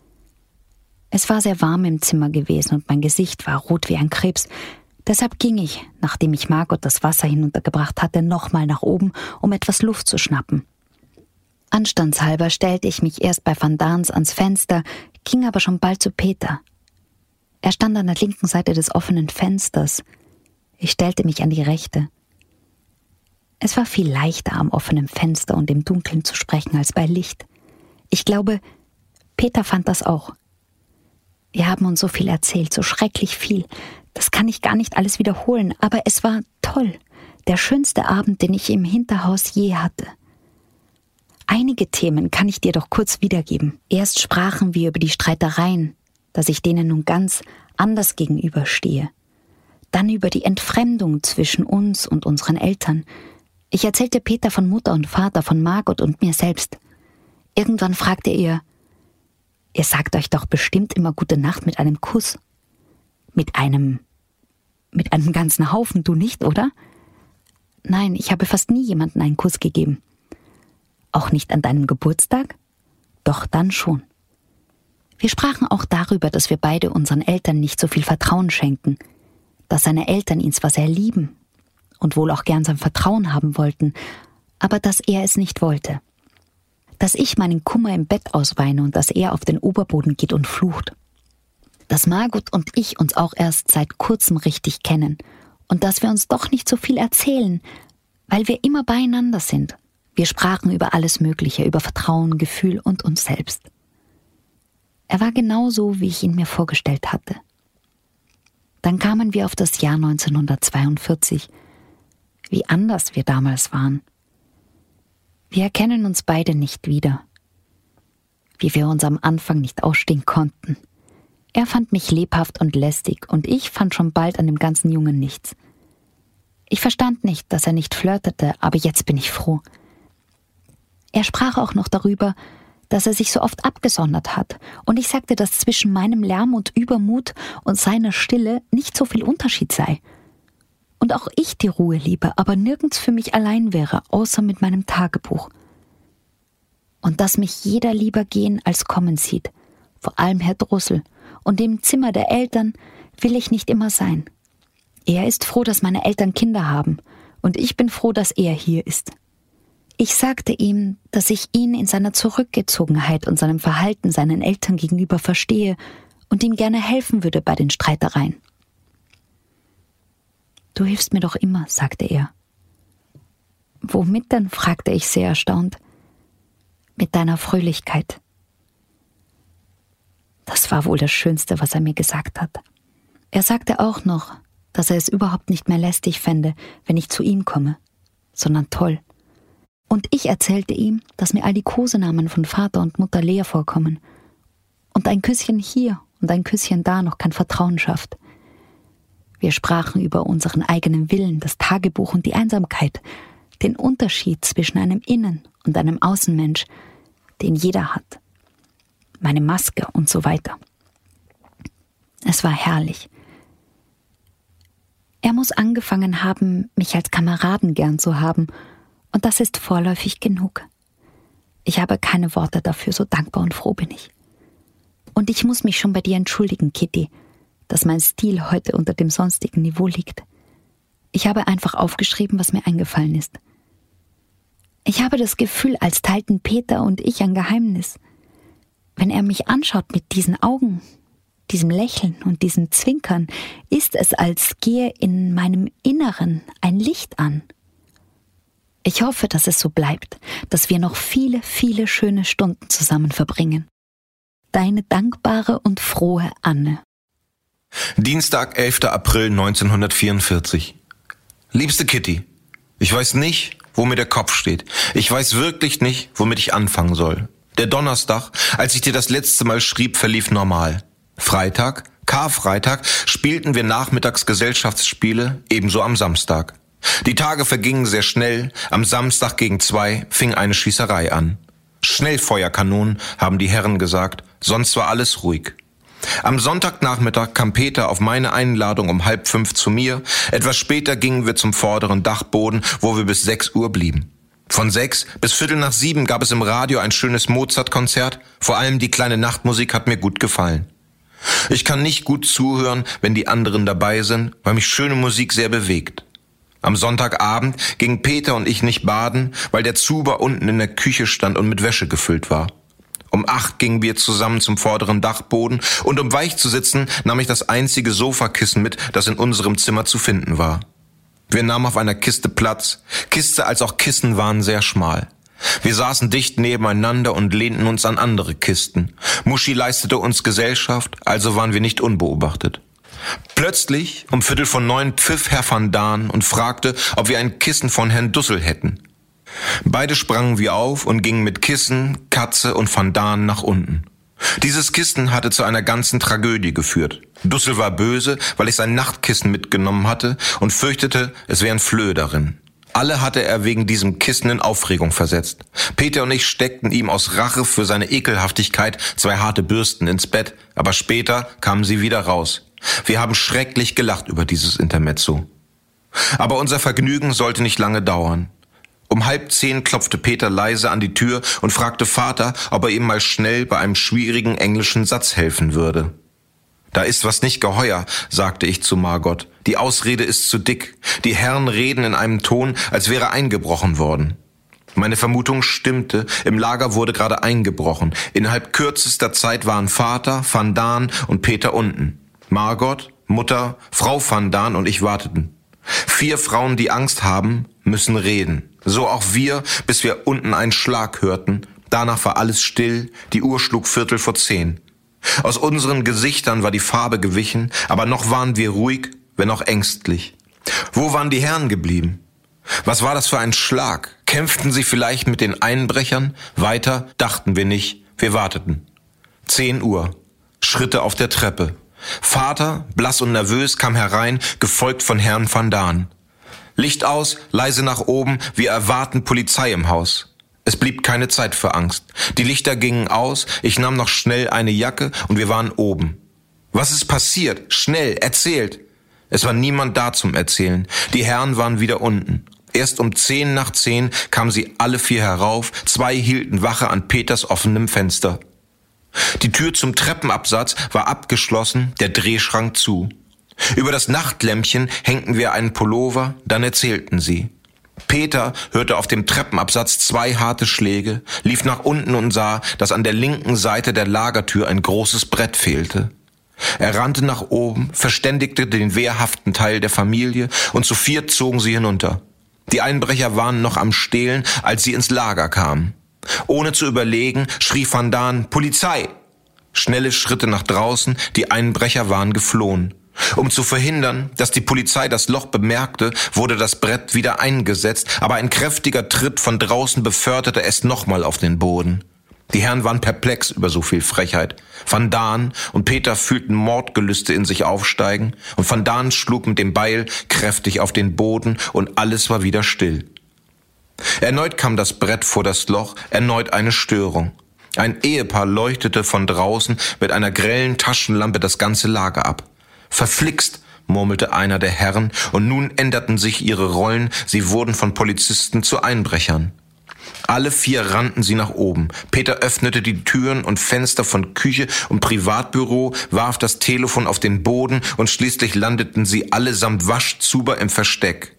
S11: Es war sehr warm im Zimmer gewesen und mein Gesicht war rot wie ein Krebs. Deshalb ging ich, nachdem ich Margot das Wasser hinuntergebracht hatte, nochmal nach oben, um etwas Luft zu schnappen. Anstandshalber stellte ich mich erst bei Van Daans ans Fenster, ging aber schon bald zu Peter. Er stand an der linken Seite des offenen Fensters. Ich stellte mich an die rechte. Es war viel leichter, am offenen Fenster und im Dunkeln zu sprechen als bei Licht. Ich glaube, Peter fand das auch. Wir haben uns so viel erzählt, so schrecklich viel. Das kann ich gar nicht alles wiederholen, aber es war toll. Der schönste Abend, den ich im Hinterhaus je hatte. Einige Themen kann ich dir doch kurz wiedergeben. Erst sprachen wir über die Streitereien, dass ich denen nun ganz anders gegenüberstehe. Dann über die Entfremdung zwischen uns und unseren Eltern. Ich erzählte Peter von Mutter und Vater, von Margot und mir selbst. Irgendwann fragte er: »Ihr sagt euch doch bestimmt immer Gute Nacht mit einem Kuss.« Mit einem, mit einem ganzen Haufen, du nicht, oder? Nein, ich habe fast nie jemandem einen Kuss gegeben. Auch nicht an deinem Geburtstag? Doch, dann schon. Wir sprachen auch darüber, dass wir beide unseren Eltern nicht so viel Vertrauen schenken, dass seine Eltern ihn zwar sehr lieben und wohl auch gern sein Vertrauen haben wollten, aber dass er es nicht wollte. Dass ich meinen Kummer im Bett ausweine und dass er auf den Oberboden geht und flucht. Dass Margot und ich uns auch erst seit kurzem richtig kennen und dass wir uns doch nicht so viel erzählen, weil wir immer beieinander sind. Wir sprachen über alles Mögliche, über Vertrauen, Gefühl und uns selbst. Er war genauso, wie ich ihn mir vorgestellt hatte. Dann kamen wir auf das Jahr neunzehnhundertzweiundvierzig. Wie anders wir damals waren. Wir erkennen uns beide nicht wieder. Wie wir uns am Anfang nicht ausstehen konnten. Er fand mich lebhaft und lästig und ich fand schon bald an dem ganzen Jungen nichts. Ich verstand nicht, dass er nicht flirtete, aber jetzt bin ich froh. Er sprach auch noch darüber, dass er sich so oft abgesondert hat, und ich sagte, dass zwischen meinem Lärm und Übermut und seiner Stille nicht so viel Unterschied sei. Und auch ich die Ruhe liebe, aber nirgends für mich allein wäre, außer mit meinem Tagebuch. Und dass mich jeder lieber gehen als kommen sieht, vor allem Herr Drussel, und im Zimmer der Eltern will ich nicht immer sein. Er ist froh, dass meine Eltern Kinder haben, und ich bin froh, dass er hier ist. Ich sagte ihm, dass ich ihn in seiner Zurückgezogenheit und seinem Verhalten seinen Eltern gegenüber verstehe und ihm gerne helfen würde bei den Streitereien. »Du hilfst mir doch immer«, sagte er. »Womit denn?«, fragte ich sehr erstaunt. »Mit deiner Fröhlichkeit.« Das war wohl das Schönste, was er mir gesagt hat. Er sagte auch noch, dass er es überhaupt nicht mehr lästig fände, wenn ich zu ihm komme, sondern toll. Und ich erzählte ihm, dass mir all die Kosenamen von Vater und Mutter leer vorkommen und ein Küsschen hier und ein Küsschen da noch kein Vertrauen schafft. Wir sprachen über unseren eigenen Willen, das Tagebuch und die Einsamkeit, den Unterschied zwischen einem Innen- und einem Außenmensch, den jeder hat. Meine Maske und so weiter. Es war herrlich. Er muss angefangen haben, mich als Kameraden gern zu haben, und das ist vorläufig genug. Ich habe keine Worte dafür, so dankbar und froh bin ich. Und ich muss mich schon bei dir entschuldigen, Kitty, dass mein Stil heute unter dem sonstigen Niveau liegt. Ich habe einfach aufgeschrieben, was mir eingefallen ist. Ich habe das Gefühl, als teilten Peter und ich ein Geheimnis. Wenn er mich anschaut mit diesen Augen, diesem Lächeln und diesem Zwinkern, ist es, als gehe in meinem Inneren ein Licht an. Ich hoffe, dass es so bleibt, dass wir noch viele, viele schöne Stunden zusammen verbringen. Deine dankbare und frohe Anne.
S12: Dienstag, elfter April neunzehnhundertvierundvierzig. Liebste Kitty, ich weiß nicht, wo mir der Kopf steht. Ich weiß wirklich nicht, womit ich anfangen soll. Der Donnerstag, als ich dir das letzte Mal schrieb, verlief normal. Freitag, Karfreitag, spielten wir nachmittags Gesellschaftsspiele, ebenso am Samstag. Die Tage vergingen sehr schnell, am Samstag gegen zwei fing eine Schießerei an. Schnellfeuerkanonen, haben die Herren gesagt, sonst war alles ruhig. Am Sonntagnachmittag kam Peter auf meine Einladung um halb fünf zu mir. Etwas später gingen wir zum vorderen Dachboden, wo wir bis sechs Uhr blieben. Von sechs bis viertel nach sieben gab es im Radio ein schönes Mozart-Konzert. Vor allem die kleine Nachtmusik hat mir gut gefallen. Ich kann nicht gut zuhören, wenn die anderen dabei sind, weil mich schöne Musik sehr bewegt. Am Sonntagabend gingen Peter und ich nicht baden, weil der Zuber unten in der Küche stand und mit Wäsche gefüllt war. Um acht gingen wir zusammen zum vorderen Dachboden und um weich zu sitzen, nahm ich das einzige Sofakissen mit, das in unserem Zimmer zu finden war. Wir nahmen auf einer Kiste Platz. Kiste als auch Kissen waren sehr schmal. Wir saßen dicht nebeneinander und lehnten uns an andere Kisten. Muschi leistete uns Gesellschaft, also waren wir nicht unbeobachtet. Plötzlich, um Viertel von neun, pfiff Herr van Daan und fragte, ob wir ein Kissen von Herrn Dussel hätten. Beide sprangen wir auf und gingen mit Kissen, Katze und Van Daan nach unten. Dieses Kissen hatte zu einer ganzen Tragödie geführt. Dussel war böse, weil ich sein Nachtkissen mitgenommen hatte und fürchtete, es wären Flöhe darin. Alle hatte er wegen diesem Kissen in Aufregung versetzt. Peter und ich steckten ihm aus Rache für seine Ekelhaftigkeit zwei harte Bürsten ins Bett, aber später kamen sie wieder raus. Wir haben schrecklich gelacht über dieses Intermezzo. Aber unser Vergnügen sollte nicht lange dauern. Um halb zehn klopfte Peter leise an die Tür und fragte Vater, ob er ihm mal schnell bei einem schwierigen englischen Satz helfen würde. Da ist was nicht geheuer, sagte ich zu Margot. Die Ausrede ist zu dick. Die Herren reden in einem Ton, als wäre eingebrochen worden. Meine Vermutung stimmte, im Lager wurde gerade eingebrochen. Innerhalb kürzester Zeit waren Vater, Van Daan und Peter unten. Margot, Mutter, Frau Van Daan und ich warteten. Vier Frauen, die Angst haben, müssen reden. So auch wir, bis wir unten einen Schlag hörten. Danach war alles still, die Uhr schlug Viertel vor zehn. Aus unseren Gesichtern war die Farbe gewichen, aber noch waren wir ruhig, wenn auch ängstlich. Wo waren die Herren geblieben? Was war das für ein Schlag? Kämpften sie vielleicht mit den Einbrechern? Weiter dachten wir nicht, wir warteten. Zehn Uhr. Schritte auf der Treppe. Vater, blass und nervös, kam herein, gefolgt von Herrn Van Daan. Licht aus, leise nach oben, wir erwarten Polizei im Haus. Es blieb keine Zeit für Angst. Die Lichter gingen aus, ich nahm noch schnell eine Jacke und wir waren oben. Was ist passiert? Schnell, erzählt! Es war niemand da zum Erzählen. Die Herren waren wieder unten. Erst um zehn nach zehn kamen sie alle vier herauf, zwei hielten Wache an Peters offenem Fenster. Die Tür zum Treppenabsatz war abgeschlossen, der Drehschrank zu. Über das Nachtlämpchen hängten wir einen Pullover, dann erzählten sie. Peter hörte auf dem Treppenabsatz zwei harte Schläge, lief nach unten und sah, dass an der linken Seite der Lagertür ein großes Brett fehlte. Er rannte nach oben, verständigte den wehrhaften Teil der Familie und zu viert zogen sie hinunter. Die Einbrecher waren noch am Stehlen, als sie ins Lager kamen. Ohne zu überlegen, schrie Van Daan, Polizei! Schnelle Schritte nach draußen, die Einbrecher waren geflohen. Um zu verhindern, dass die Polizei das Loch bemerkte, wurde das Brett wieder eingesetzt, aber ein kräftiger Tritt von draußen beförderte es nochmal auf den Boden. Die Herren waren perplex über so viel Frechheit. Van Daan und Peter fühlten Mordgelüste in sich aufsteigen und Van Daan schlug mit dem Beil kräftig auf den Boden und alles war wieder still. Erneut kam das Brett vor das Loch, erneut eine Störung. Ein Ehepaar leuchtete von draußen mit einer grellen Taschenlampe das ganze Lager ab. Verflixt, murmelte einer der Herren, und nun änderten sich ihre Rollen, sie wurden von Polizisten zu Einbrechern. Alle vier rannten sie nach oben. Peter öffnete die Türen und Fenster von Küche und Privatbüro, warf das Telefon auf den Boden und schließlich landeten sie allesamt Waschzuber im Versteck.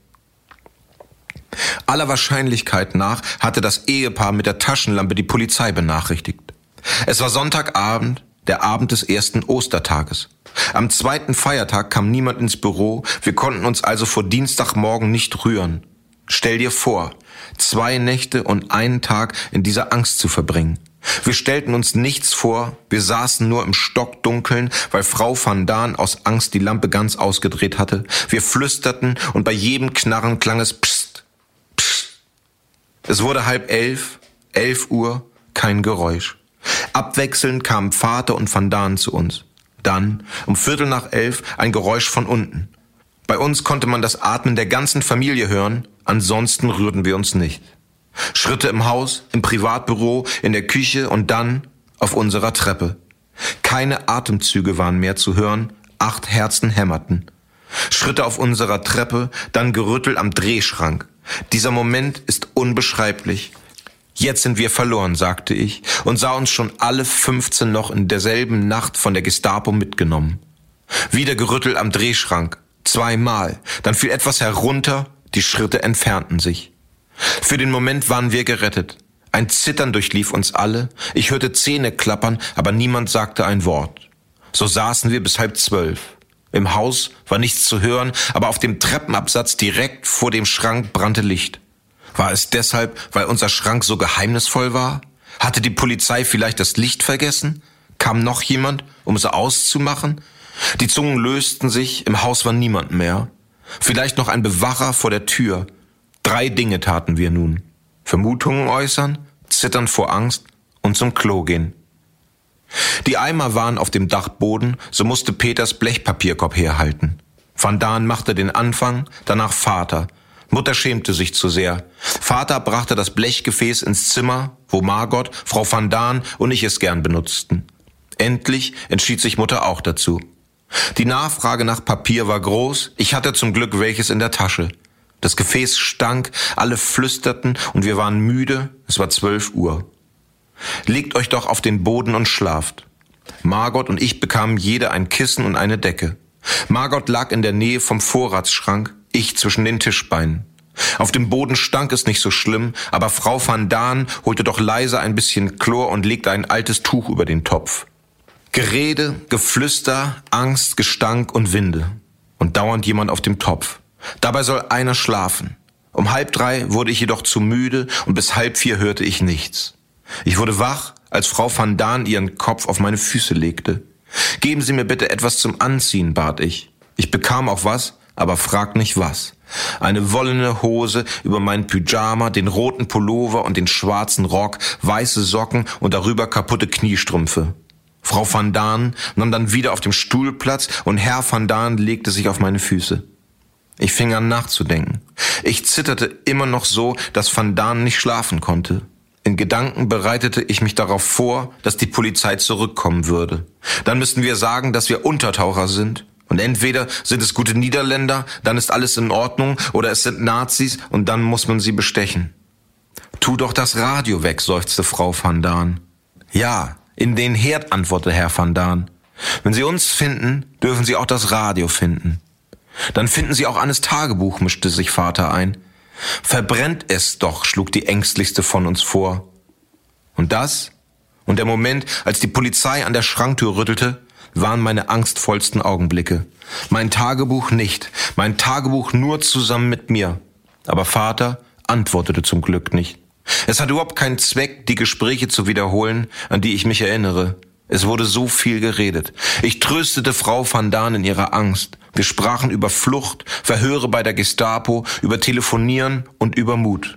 S12: Aller Wahrscheinlichkeit nach hatte das Ehepaar mit der Taschenlampe die Polizei benachrichtigt. Es war Sonntagabend, der Abend des ersten Ostertages. Am zweiten Feiertag kam niemand ins Büro, wir konnten uns also vor Dienstagmorgen nicht rühren. Stell dir vor, zwei Nächte und einen Tag in dieser Angst zu verbringen. Wir stellten uns nichts vor, wir saßen nur im Stockdunkeln, weil Frau van Daan aus Angst die Lampe ganz ausgedreht hatte. Wir flüsterten und bei jedem Knarren klang es Psst, Psst. Es wurde halb elf, elf Uhr, kein Geräusch. Abwechselnd kamen Vater und van Daan zu uns. Dann, um Viertel nach elf, ein Geräusch von unten. Bei uns konnte man das Atmen der ganzen Familie hören, ansonsten rührten wir uns nicht. Schritte im Haus, im Privatbüro, in der Küche und dann auf unserer Treppe. Keine Atemzüge waren mehr zu hören, acht Herzen hämmerten. Schritte auf unserer Treppe, dann Gerüttel am Drehschrank. Dieser Moment ist unbeschreiblich. Jetzt sind wir verloren, sagte ich und sah uns schon alle fünfzehn noch in derselben Nacht von der Gestapo mitgenommen. Wieder Gerüttel am Drehschrank. Zweimal. Dann fiel etwas herunter, die Schritte entfernten sich. Für den Moment waren wir gerettet. Ein Zittern durchlief uns alle. Ich hörte Zähne klappern, aber niemand sagte ein Wort. So saßen wir bis halb zwölf. Im Haus war nichts zu hören, aber auf dem Treppenabsatz direkt vor dem Schrank brannte Licht. War es deshalb, weil unser Schrank so geheimnisvoll war? Hatte die Polizei vielleicht das Licht vergessen? Kam noch jemand, um es auszumachen? Die Zungen lösten sich, im Haus war niemand mehr. Vielleicht noch ein Bewacher vor der Tür. Drei Dinge taten wir nun. Vermutungen äußern, zittern vor Angst und zum Klo gehen. Die Eimer waren auf dem Dachboden, so musste Peters Blechpapierkorb herhalten. Van Daan machte den Anfang, danach Vater. Mutter schämte sich zu sehr. Vater brachte das Blechgefäß ins Zimmer, wo Margot, Frau van Daan und ich es gern benutzten. Endlich entschied sich Mutter auch dazu. Die Nachfrage nach Papier war groß, ich hatte zum Glück welches in der Tasche. Das Gefäß stank, alle flüsterten und wir waren müde, es war zwölf Uhr. Legt euch doch auf den Boden und schlaft. Margot und ich bekamen jede ein Kissen und eine Decke. Margot lag in der Nähe vom Vorratsschrank, ich zwischen den Tischbeinen. Auf dem Boden stank es nicht so schlimm, aber Frau van Daan holte doch leise ein bisschen Chlor und legte ein altes Tuch über den Topf. Gerede, Geflüster, Angst, Gestank und Winde. Und dauernd jemand auf dem Topf. Dabei soll einer schlafen. Um halb drei wurde ich jedoch zu müde und bis halb vier hörte ich nichts. Ich wurde wach, als Frau van Daan ihren Kopf auf meine Füße legte. Geben Sie mir bitte etwas zum Anziehen, bat ich. Ich bekam auch was, aber frag nicht was. Eine wollene Hose über meinen Pyjama, den roten Pullover und den schwarzen Rock, weiße Socken und darüber kaputte Kniestrümpfe. Frau van Daan nahm dann wieder auf dem Stuhl Platz und Herr van Daan legte sich auf meine Füße. Ich fing an nachzudenken. Ich zitterte immer noch so, dass van Daan nicht schlafen konnte. In Gedanken bereitete ich mich darauf vor, dass die Polizei zurückkommen würde. Dann müssten wir sagen, dass wir Untertaucher sind. Und entweder sind es gute Niederländer, dann ist alles in Ordnung, oder es sind Nazis und dann muss man sie bestechen. Tu doch das Radio weg, seufzte Frau van Daan. Ja, in den Herd, antwortete Herr van Daan. Wenn Sie uns finden, dürfen Sie auch das Radio finden. Dann finden Sie auch Annes Tagebuch, mischte sich Vater ein. Verbrennt es doch, schlug die Ängstlichste von uns vor. Und das und der Moment, als die Polizei an der Schranktür rüttelte, waren meine angstvollsten Augenblicke. Mein Tagebuch nicht, mein Tagebuch nur zusammen mit mir. Aber Vater antwortete zum Glück nicht. Es hat überhaupt keinen Zweck, die Gespräche zu wiederholen, an die ich mich erinnere. Es wurde so viel geredet. Ich tröstete Frau van Daan in ihrer Angst. Wir sprachen über Flucht, Verhöre bei der Gestapo, über Telefonieren und über Mut.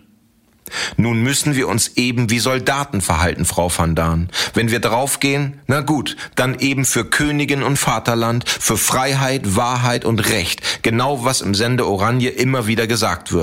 S12: Nun müssen wir uns eben wie Soldaten verhalten, Frau van Daan. Wenn wir draufgehen, na gut, dann eben für Königin und Vaterland, für Freiheit, Wahrheit und Recht. Genau was im Sende Oranje immer wieder gesagt wird.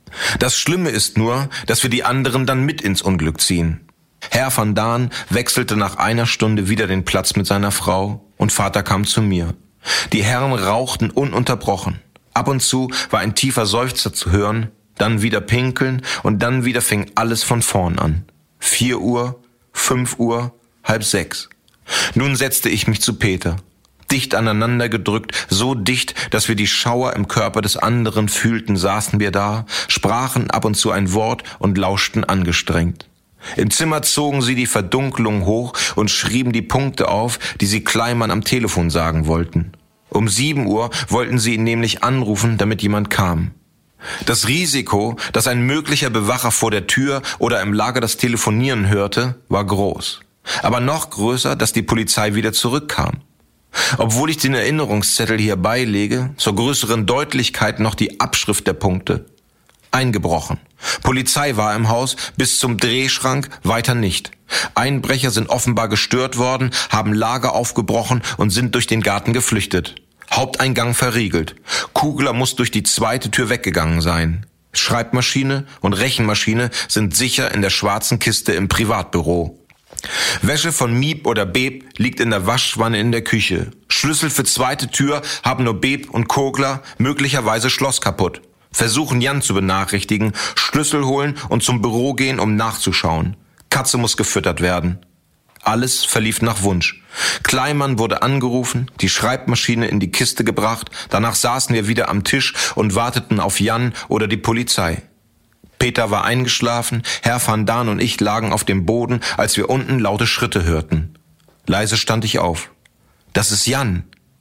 S12: Das Schlimme ist nur, dass wir die anderen dann mit ins Unglück ziehen. Herr van Daan wechselte nach einer Stunde wieder den Platz mit seiner Frau und Vater kam zu mir. Die Herren rauchten ununterbrochen. Ab und zu war ein tiefer Seufzer zu hören, dann wieder pinkeln und dann wieder fing alles von vorn an. Vier Uhr, fünf Uhr, halb sechs. Nun setzte ich mich zu Peter. Dicht aneinander gedrückt, so dicht, dass wir die Schauer im Körper des anderen fühlten, saßen wir da, sprachen ab und zu ein Wort und lauschten angestrengt. Im Zimmer zogen sie die Verdunklung hoch und schrieben die Punkte auf, die sie Kleimann am Telefon sagen wollten. Um sieben Uhr wollten sie ihn nämlich anrufen, damit jemand kam. Das Risiko, dass ein möglicher Bewacher vor der Tür oder im Lager das Telefonieren hörte, war groß. Aber noch größer, dass die Polizei wieder zurückkam. Obwohl ich den Erinnerungszettel hier beilege, zur größeren Deutlichkeit noch die Abschrift der Punkte. Eingebrochen. Polizei war im Haus, bis zum Drehschrank, weiter nicht. Einbrecher sind offenbar gestört worden, haben Lager aufgebrochen und sind durch den Garten geflüchtet. Haupteingang verriegelt. Kugler muss durch die zweite Tür weggegangen sein. Schreibmaschine und Rechenmaschine sind sicher in der schwarzen Kiste im Privatbüro. Wäsche von Miep oder Beb liegt in der Waschwanne in der Küche. Schlüssel für zweite Tür haben nur Beb und Kogler, möglicherweise Schloss kaputt. Versuchen Jan zu benachrichtigen, Schlüssel holen und zum Büro gehen, um nachzuschauen. Katze muss gefüttert werden. Alles verlief nach Wunsch. Kleimann wurde angerufen, die Schreibmaschine in die Kiste gebracht, danach saßen wir wieder am Tisch und warteten auf Jan oder die Polizei. Peter war eingeschlafen, Herr van Daan und ich lagen auf dem Boden, als wir unten laute Schritte hörten. Leise stand ich auf. Das ist Jan.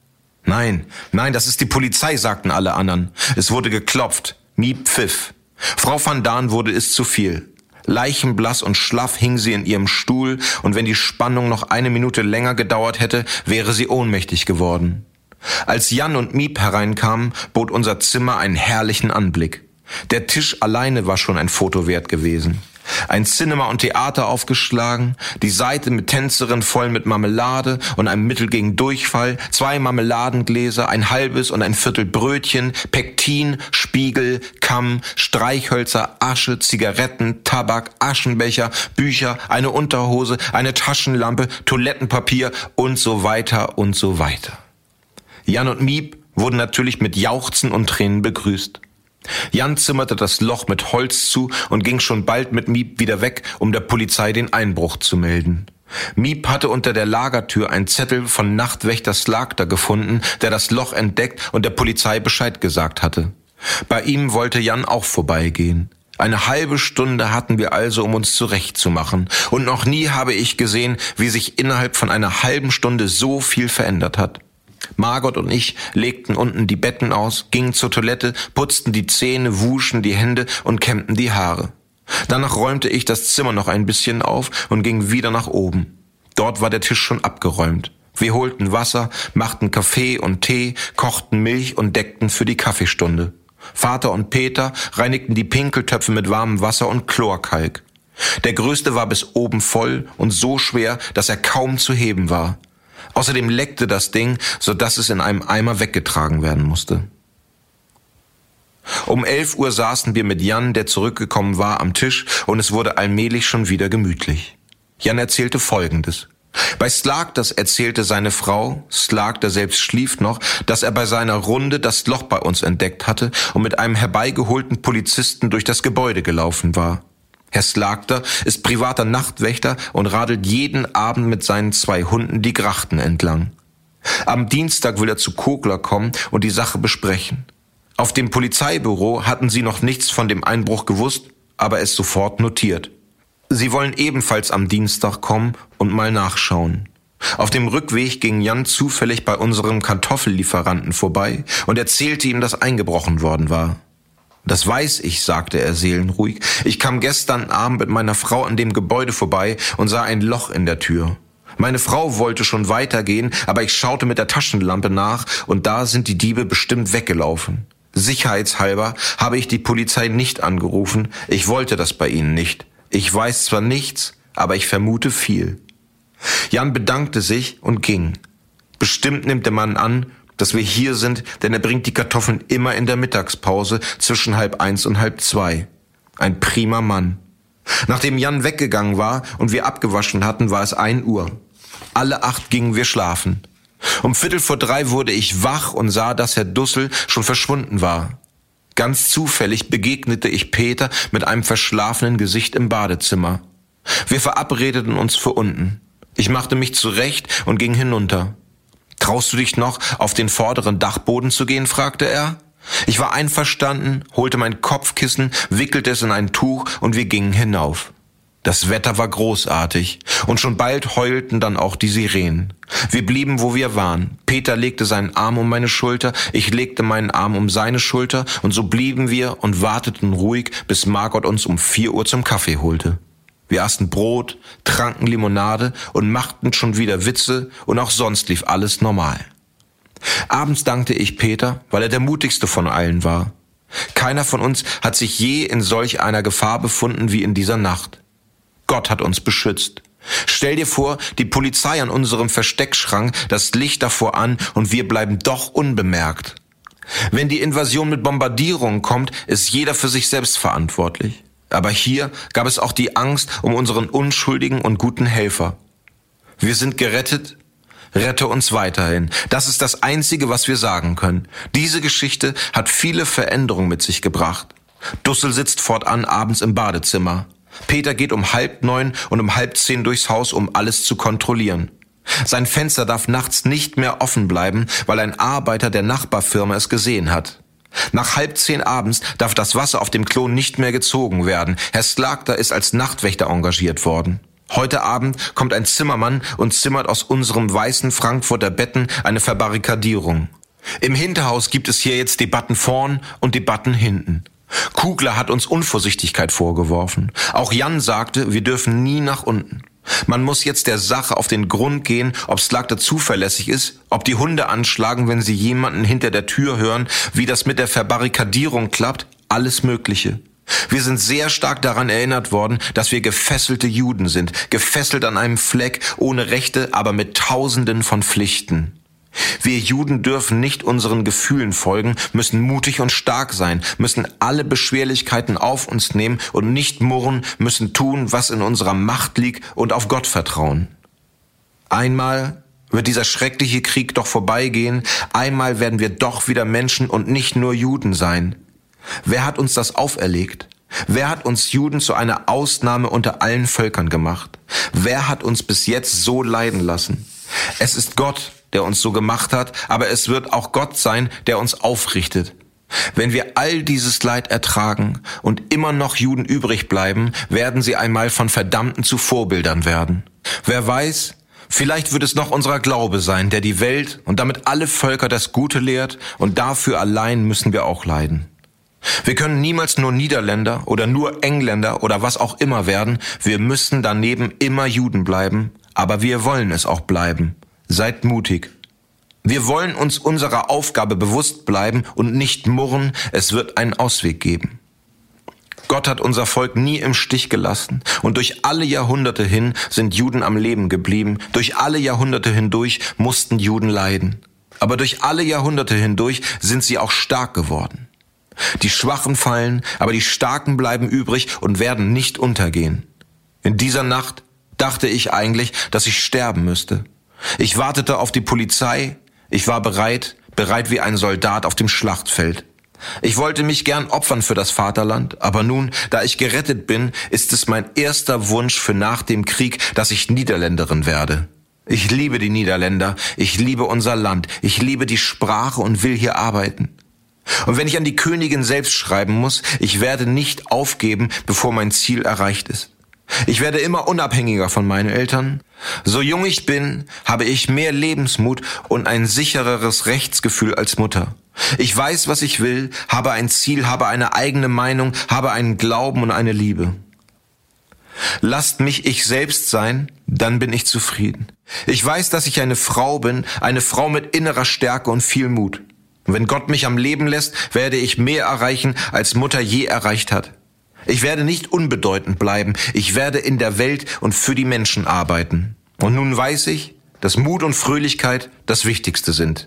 S12: Nein, nein, das ist die Polizei, sagten alle anderen. Es wurde geklopft. Miep pfiff. Frau van Daan wurde es zu viel. Leichenblass und schlaff hing sie in ihrem Stuhl, und wenn die Spannung noch eine Minute länger gedauert hätte, wäre sie ohnmächtig geworden. Als Jan und Miep hereinkamen, bot unser Zimmer einen herrlichen Anblick. Der Tisch alleine war schon ein Foto wert gewesen. Ein Cinema und Theater aufgeschlagen, die Seite mit Tänzerin voll mit Marmelade und einem Mittel gegen Durchfall, zwei Marmeladengläser, ein halbes und ein Viertel Brötchen, Pektin, Spiegel, Kamm, Streichhölzer, Asche, Zigaretten, Tabak, Aschenbecher, Bücher, eine Unterhose, eine Taschenlampe, Toilettenpapier und so weiter und so weiter. Jan und Miep wurden natürlich mit Jauchzen und Tränen begrüßt. Jan zimmerte das Loch mit Holz zu und ging schon bald mit Miep wieder weg, um der Polizei den Einbruch zu melden. Miep hatte unter der Lagertür einen Zettel von Nachtwächter Slagter gefunden, der das Loch entdeckt und der Polizei Bescheid gesagt hatte. Bei ihm wollte Jan auch vorbeigehen. Eine halbe Stunde hatten wir also, um uns zurechtzumachen, und noch nie habe ich gesehen, wie sich innerhalb von einer halben Stunde so viel verändert hat. Margot und ich legten unten die Betten aus, gingen zur Toilette, putzten die Zähne, wuschen die Hände und kämmten die Haare. Danach räumte ich das Zimmer noch ein bisschen auf und ging wieder nach oben. Dort war der Tisch schon abgeräumt. Wir holten Wasser, machten Kaffee und Tee, kochten Milch und deckten für die Kaffeestunde. Vater und Peter reinigten die Pinkeltöpfe mit warmem Wasser und Chlorkalk. Der größte war bis oben voll und so schwer, dass er kaum zu heben war. Außerdem leckte das Ding, so dass es in einem Eimer weggetragen werden musste. Um elf Uhr saßen wir mit Jan, der zurückgekommen war, am Tisch, und es wurde allmählich schon wieder gemütlich. Jan erzählte Folgendes. Bei Slagters erzählte seine Frau, Slagter selbst schlief noch, dass er bei seiner Runde das Loch bei uns entdeckt hatte und mit einem herbeigeholten Polizisten durch das Gebäude gelaufen war. Herr Slagter ist privater Nachtwächter und radelt jeden Abend mit seinen zwei Hunden die Grachten entlang. Am Dienstag will er zu Kogler kommen und die Sache besprechen. Auf dem Polizeibüro hatten sie noch nichts von dem Einbruch gewusst, aber es sofort notiert. Sie wollen ebenfalls am Dienstag kommen und mal nachschauen. Auf dem Rückweg ging Jan zufällig bei unserem Kartoffellieferanten vorbei und erzählte ihm, dass eingebrochen worden war. Das weiß ich, sagte er seelenruhig. Ich kam gestern Abend mit meiner Frau an dem Gebäude vorbei und sah ein Loch in der Tür. Meine Frau wollte schon weitergehen, aber ich schaute mit der Taschenlampe nach und da sind die Diebe bestimmt weggelaufen. Sicherheitshalber habe ich die Polizei nicht angerufen. Ich wollte das bei ihnen nicht. Ich weiß zwar nichts, aber ich vermute viel. Jan bedankte sich und ging. Bestimmt nimmt der Mann an, dass wir hier sind, denn er bringt die Kartoffeln immer in der Mittagspause zwischen halb eins und halb zwei. Ein prima Mann. Nachdem Jan weggegangen war und wir abgewaschen hatten, war es ein Uhr. Alle acht gingen wir schlafen. Um Viertel vor drei wurde ich wach und sah, dass Herr Dussel schon verschwunden war. Ganz zufällig begegnete ich Peter mit einem verschlafenen Gesicht im Badezimmer. Wir verabredeten uns für unten. Ich machte mich zurecht und ging hinunter. »Traust du dich noch, auf den vorderen Dachboden zu gehen?« fragte er. Ich war einverstanden, holte mein Kopfkissen, wickelte es in ein Tuch und wir gingen hinauf. Das Wetter war großartig und schon bald heulten dann auch die Sirenen. Wir blieben, wo wir waren. Peter legte seinen Arm um meine Schulter, ich legte meinen Arm um seine Schulter und so blieben wir und warteten ruhig, bis Margot uns um vier Uhr zum Kaffee holte. Wir aßen Brot, tranken Limonade und machten schon wieder Witze und auch sonst lief alles normal. Abends dankte ich Peter, weil er der mutigste von allen war. Keiner von uns hat sich je in solch einer Gefahr befunden wie in dieser Nacht. Gott hat uns beschützt. Stell dir vor, die Polizei an unserem Versteckschrank, das Licht davor an und wir bleiben doch unbemerkt. Wenn die Invasion mit Bombardierungen kommt, ist jeder für sich selbst verantwortlich. Aber hier gab es auch die Angst um unseren unschuldigen und guten Helfer. Wir sind gerettet, rette uns weiterhin. Das ist das Einzige, was wir sagen können. Diese Geschichte hat viele Veränderungen mit sich gebracht. Dussel sitzt fortan abends im Badezimmer. Peter geht um halb neun und um halb zehn durchs Haus, um alles zu kontrollieren. Sein Fenster darf nachts nicht mehr offen bleiben, weil ein Arbeiter der Nachbarfirma es gesehen hat. Nach halb zehn abends darf das Wasser auf dem Klo nicht mehr gezogen werden. Herr Slagter ist als Nachtwächter engagiert worden. Heute Abend kommt ein Zimmermann und zimmert aus unserem weißen Frankfurter Betten eine Verbarrikadierung. Im Hinterhaus gibt es hier jetzt Debatten vorn und Debatten hinten. Kugler hat uns Unvorsichtigkeit vorgeworfen. Auch Jan sagte, wir dürfen nie nach unten. Man muss jetzt der Sache auf den Grund gehen, ob Slagter zuverlässig ist, ob die Hunde anschlagen, wenn sie jemanden hinter der Tür hören, wie das mit der Verbarrikadierung klappt, alles Mögliche. Wir sind sehr stark daran erinnert worden, dass wir gefesselte Juden sind, gefesselt an einem Fleck, ohne Rechte, aber mit Tausenden von Pflichten. Wir Juden dürfen nicht unseren Gefühlen folgen, müssen mutig und stark sein, müssen alle Beschwerlichkeiten auf uns nehmen und nicht murren, müssen tun, was in unserer Macht liegt und auf Gott vertrauen. Einmal wird dieser schreckliche Krieg doch vorbeigehen, einmal werden wir doch wieder Menschen und nicht nur Juden sein. Wer hat uns das auferlegt? Wer hat uns Juden zu einer Ausnahme unter allen Völkern gemacht? Wer hat uns bis jetzt so leiden lassen? Es ist Gott, der uns so gemacht hat, aber es wird auch Gott sein, der uns aufrichtet. Wenn wir all dieses Leid ertragen und immer noch Juden übrig bleiben, werden sie einmal von Verdammten zu Vorbildern werden. Wer weiß, vielleicht wird es noch unser Glaube sein, der die Welt und damit alle Völker das Gute lehrt, und dafür allein müssen wir auch leiden. Wir können niemals nur Niederländer oder nur Engländer oder was auch immer werden. Wir müssen daneben immer Juden bleiben, aber wir wollen es auch bleiben. Seid mutig. Wir wollen uns unserer Aufgabe bewusst bleiben und nicht murren, es wird einen Ausweg geben. Gott hat unser Volk nie im Stich gelassen und durch alle Jahrhunderte hin sind Juden am Leben geblieben. Durch alle Jahrhunderte hindurch mussten Juden leiden. Aber durch alle Jahrhunderte hindurch sind sie auch stark geworden. Die Schwachen fallen, aber die Starken bleiben übrig und werden nicht untergehen. In dieser Nacht dachte ich eigentlich, dass ich sterben müsste. Ich wartete auf die Polizei, ich war bereit, bereit wie ein Soldat auf dem Schlachtfeld. Ich wollte mich gern opfern für das Vaterland, aber nun, da ich gerettet bin, ist es mein erster Wunsch für nach dem Krieg, dass ich Niederländerin werde. Ich liebe die Niederländer, ich liebe unser Land, ich liebe die Sprache und will hier arbeiten. Und wenn ich an die Königin selbst schreiben muss, ich werde nicht aufgeben, bevor mein Ziel erreicht ist. Ich werde immer unabhängiger von meinen Eltern. So jung ich bin, habe ich mehr Lebensmut und ein sichereres Rechtsgefühl als Mutter. Ich weiß, was ich will, habe ein Ziel, habe eine eigene Meinung, habe einen Glauben und eine Liebe. Lasst mich ich selbst sein, dann bin ich zufrieden. Ich weiß, dass ich eine Frau bin, eine Frau mit innerer Stärke und viel Mut. Und wenn Gott mich am Leben lässt, werde ich mehr erreichen, als Mutter je erreicht hat. Ich werde nicht unbedeutend bleiben. Ich werde in der Welt und für die Menschen arbeiten. Und nun weiß ich, dass Mut und Fröhlichkeit das Wichtigste sind.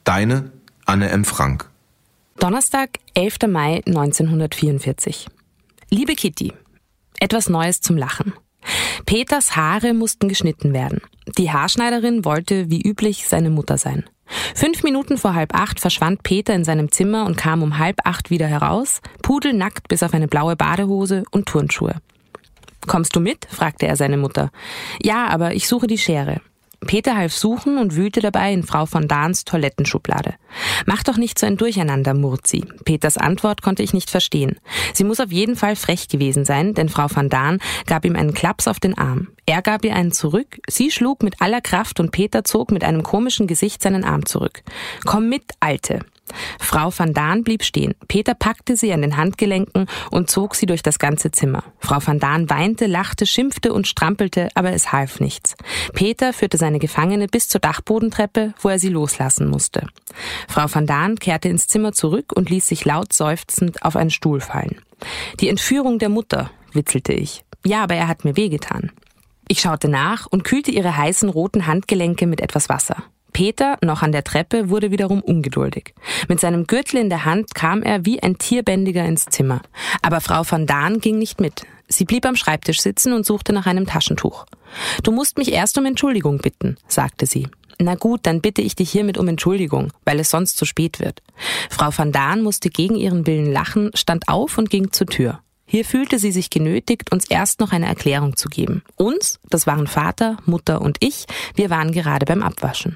S12: Deine Anne M. Frank.
S13: Donnerstag, elfter Mai neunzehnhundertvierundvierzig. Liebe Kitty, etwas Neues zum Lachen. Peters Haare mussten geschnitten werden. Die Haarschneiderin wollte wie üblich seine Mutter sein. Fünf Minuten vor halb acht verschwand Peter in seinem Zimmer und kam um halb acht wieder heraus, pudelnackt bis auf eine blaue Badehose und Turnschuhe. »Kommst du mit?« fragte er seine Mutter. »Ja, aber ich suche die Schere.« Peter half suchen und wühlte dabei in Frau von Dahns Toilettenschublade. »Mach doch nicht so ein Durcheinander«, murrt sie. Peters Antwort konnte ich nicht verstehen. Sie muss auf jeden Fall frech gewesen sein, denn Frau von Dahn gab ihm einen Klaps auf den Arm. Er gab ihr einen zurück, sie schlug mit aller Kraft und Peter zog mit einem komischen Gesicht seinen Arm zurück. »Komm mit, Alte!« Frau van Dahn blieb stehen. Peter packte sie an den Handgelenken und zog sie durch das ganze Zimmer. Frau van Dahn weinte, lachte, schimpfte und strampelte, aber es half nichts. Peter führte seine Gefangene bis zur Dachbodentreppe, wo er sie loslassen musste. Frau van Dahn kehrte ins Zimmer zurück und ließ sich laut seufzend auf einen Stuhl fallen. »Die Entführung der Mutter«, witzelte ich. »Ja, aber er hat mir wehgetan.« Ich schaute nach und kühlte ihre heißen roten Handgelenke mit etwas Wasser. Peter, noch an der Treppe, wurde wiederum ungeduldig. Mit seinem Gürtel in der Hand kam er wie ein Tierbändiger ins Zimmer. Aber Frau van Dahn ging nicht mit. Sie blieb am Schreibtisch sitzen und suchte nach einem Taschentuch. »Du musst mich erst um Entschuldigung bitten«, sagte sie. »Na gut, dann bitte ich dich hiermit um Entschuldigung, weil es sonst zu spät wird.« Frau van Dahn musste gegen ihren Willen lachen, stand auf und ging zur Tür. Hier fühlte sie sich genötigt, uns erst noch eine Erklärung zu geben. Uns, das waren Vater, Mutter und ich, wir waren gerade beim Abwaschen.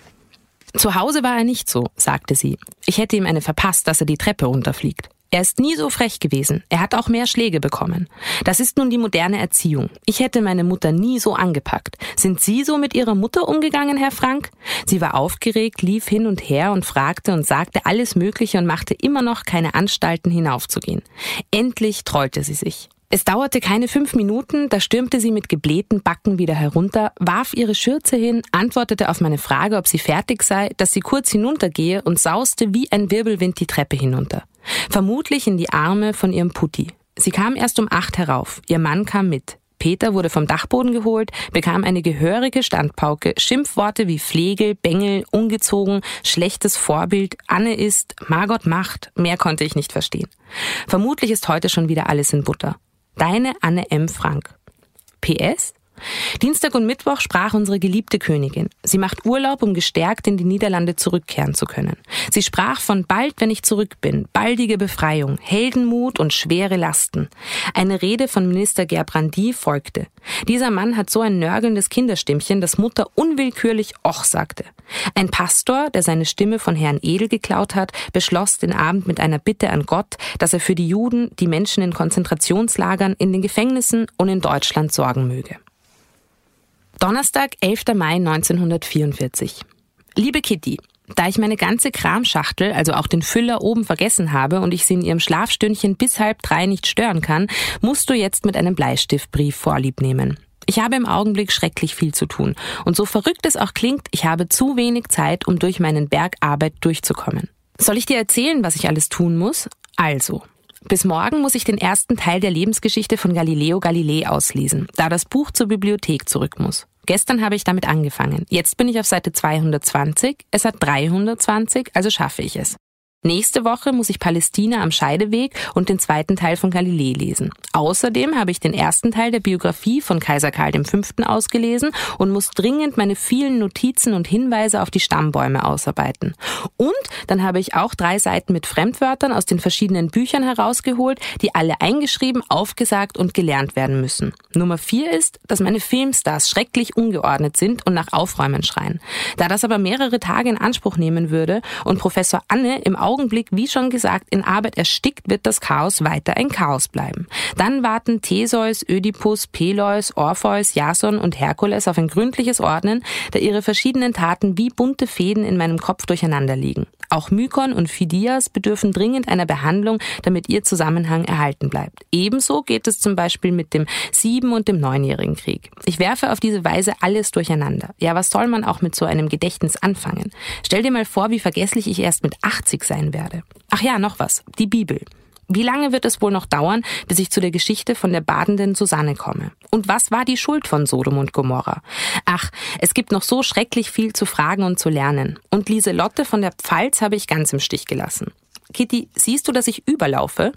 S13: »Zu Hause war er nicht so«, sagte sie. »Ich hätte ihm eine verpasst, dass er die Treppe runterfliegt. Er ist nie so frech gewesen. Er hat auch mehr Schläge bekommen. Das ist nun die moderne Erziehung. Ich hätte meine Mutter nie so angepackt. Sind Sie so mit Ihrer Mutter umgegangen, Herr Frank?« Sie war aufgeregt, lief hin und her und fragte und sagte alles Mögliche und machte immer noch keine Anstalten, hinaufzugehen. Endlich trollte sie sich. Es dauerte keine fünf Minuten, da stürmte sie mit geblähten Backen wieder herunter, warf ihre Schürze hin, antwortete auf meine Frage, ob sie fertig sei, dass sie kurz hinuntergehe und sauste wie ein Wirbelwind die Treppe hinunter. Vermutlich in die Arme von ihrem Putti. Sie kam erst um acht herauf, ihr Mann kam mit. Peter wurde vom Dachboden geholt, bekam eine gehörige Standpauke, Schimpfworte wie Flegel, Bengel, ungezogen, schlechtes Vorbild, Anne ist, Margot macht, mehr konnte ich nicht verstehen. Vermutlich ist heute schon wieder alles in Butter. Deine Anne M. Frank. P S Dienstag und Mittwoch sprach unsere geliebte Königin. Sie macht Urlaub, um gestärkt in die Niederlande zurückkehren zu können. Sie sprach von bald, wenn ich zurück bin, baldige Befreiung, Heldenmut und schwere Lasten. Eine Rede von Minister Gerbrandy folgte. Dieser Mann hat so ein nörgelndes Kinderstimmchen, dass Mutter unwillkürlich Och sagte. Ein Pastor, der seine Stimme von Herrn Edel geklaut hat, beschloss den Abend mit einer Bitte an Gott, dass er für die Juden, die Menschen in Konzentrationslagern, in den Gefängnissen und in Deutschland sorgen möge. Donnerstag, elfter Mai neunzehnhundertvierundvierzig. Liebe Kitty, da ich meine ganze Kramschachtel, also auch den Füller oben vergessen habe und ich sie in ihrem Schlafstündchen bis halb drei nicht stören kann, musst du jetzt mit einem Bleistiftbrief Vorlieb nehmen. Ich habe im Augenblick schrecklich viel zu tun. Und so verrückt es auch klingt, ich habe zu wenig Zeit, um durch meinen Berg Arbeit durchzukommen. Soll ich dir erzählen, was ich alles tun muss? Also, bis morgen muss ich den ersten Teil der Lebensgeschichte von Galileo Galilei auslesen, da das Buch zur Bibliothek zurück muss. Gestern habe ich damit angefangen. Jetzt bin ich auf Seite zweihundertzwanzig, es hat dreihundertzwanzig, also schaffe ich es. Nächste Woche muss ich Palästina am Scheideweg und den zweiten Teil von Galilei lesen. Außerdem habe ich den ersten Teil der Biografie von Kaiser Karl der Fünfte ausgelesen und muss dringend meine vielen Notizen und Hinweise auf die Stammbäume ausarbeiten. Und dann habe ich auch drei Seiten mit Fremdwörtern aus den verschiedenen Büchern herausgeholt, die alle eingeschrieben, aufgesagt und gelernt werden müssen. Nummer vier ist, dass meine Filmstars schrecklich ungeordnet sind und nach Aufräumen schreien. Da das aber mehrere Tage in Anspruch nehmen würde und Professor Anne im Augenblick, wie schon gesagt, in Arbeit erstickt, wird das Chaos weiter ein Chaos bleiben. Dann warten Theseus, Ödipus, Peleus, Orpheus, Jason und Herkules auf ein gründliches Ordnen, da ihre verschiedenen Taten wie bunte Fäden in meinem Kopf durcheinander liegen. Auch Mykon und Phidias bedürfen dringend einer Behandlung, damit ihr Zusammenhang erhalten bleibt. Ebenso geht es zum Beispiel mit dem Sieben- und dem Neunjährigen Krieg. Ich werfe auf diese Weise alles durcheinander. Ja, was soll man auch mit so einem Gedächtnis anfangen? Stell dir mal vor, wie vergesslich ich erst mit achtzig sein werde. Ach ja, noch was. Die Bibel. Wie lange wird es wohl noch dauern, bis ich zu der Geschichte von der badenden Susanne komme? Und was war die Schuld von Sodom und Gomorra? Ach, es gibt noch so schrecklich viel zu fragen und zu lernen. Und Lieselotte von der Pfalz habe ich ganz im Stich gelassen. Kitty, siehst du, dass ich überlaufe?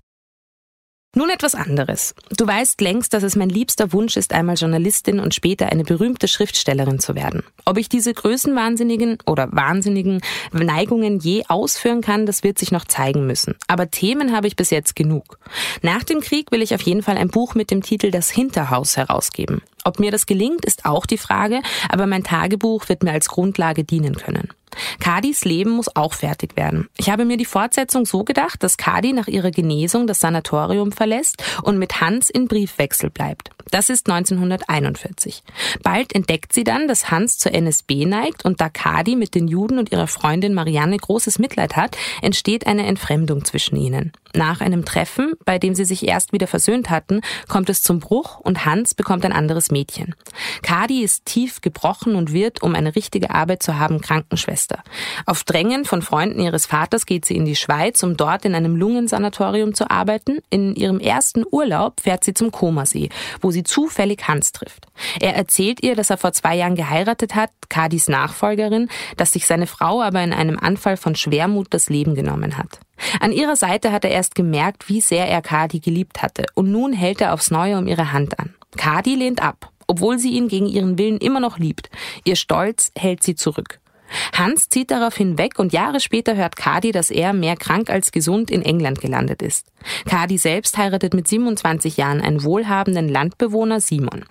S13: Nun etwas anderes. Du weißt längst, dass es mein liebster Wunsch ist, einmal Journalistin und später eine berühmte Schriftstellerin zu werden. Ob ich diese größenwahnsinnigen oder wahnsinnigen Neigungen je ausführen kann, das wird sich noch zeigen müssen. Aber Themen habe ich bis jetzt genug. Nach dem Krieg will ich auf jeden Fall ein Buch mit dem Titel Das Hinterhaus herausgeben. Ob mir das gelingt, ist auch die Frage, aber mein Tagebuch wird mir als Grundlage dienen können. Kadis Leben muss auch fertig werden. Ich habe mir die Fortsetzung so gedacht, dass Kadi nach ihrer Genesung das Sanatorium verlässt und mit Hans in Briefwechsel bleibt. Das ist neunzehnhunderteinundvierzig. Bald entdeckt sie dann, dass Hans zur N S B neigt und da Kadi mit den Juden und ihrer Freundin Marianne großes Mitleid hat, entsteht eine Entfremdung zwischen ihnen. Nach einem Treffen, bei dem sie sich erst wieder versöhnt hatten, kommt es zum Bruch und Hans bekommt ein anderes Mädchen. Kadi ist tief gebrochen und wird, um eine richtige Arbeit zu haben, Krankenschwester. Auf Drängen von Freunden ihres Vaters geht sie in die Schweiz, um dort in einem Lungensanatorium zu arbeiten. In ihrem ersten Urlaub fährt sie zum Comersee, wo sie zufällig Hans trifft. Er erzählt ihr, dass er vor zwei Jahren geheiratet hat, Kadis Nachfolgerin, dass sich seine Frau aber in einem Anfall von Schwermut das Leben genommen hat. An ihrer Seite hat er erst gemerkt, wie sehr er Kadi geliebt hatte, und nun hält er aufs Neue um ihre Hand an. Kadi lehnt ab, obwohl sie ihn gegen ihren Willen immer noch liebt. Ihr Stolz hält sie zurück. Hans zieht daraufhin weg und Jahre später hört Kadi, dass er, mehr krank als gesund, in England gelandet ist. Kadi selbst heiratet mit siebenundzwanzig Jahren einen wohlhabenden Landbewohner, Simon.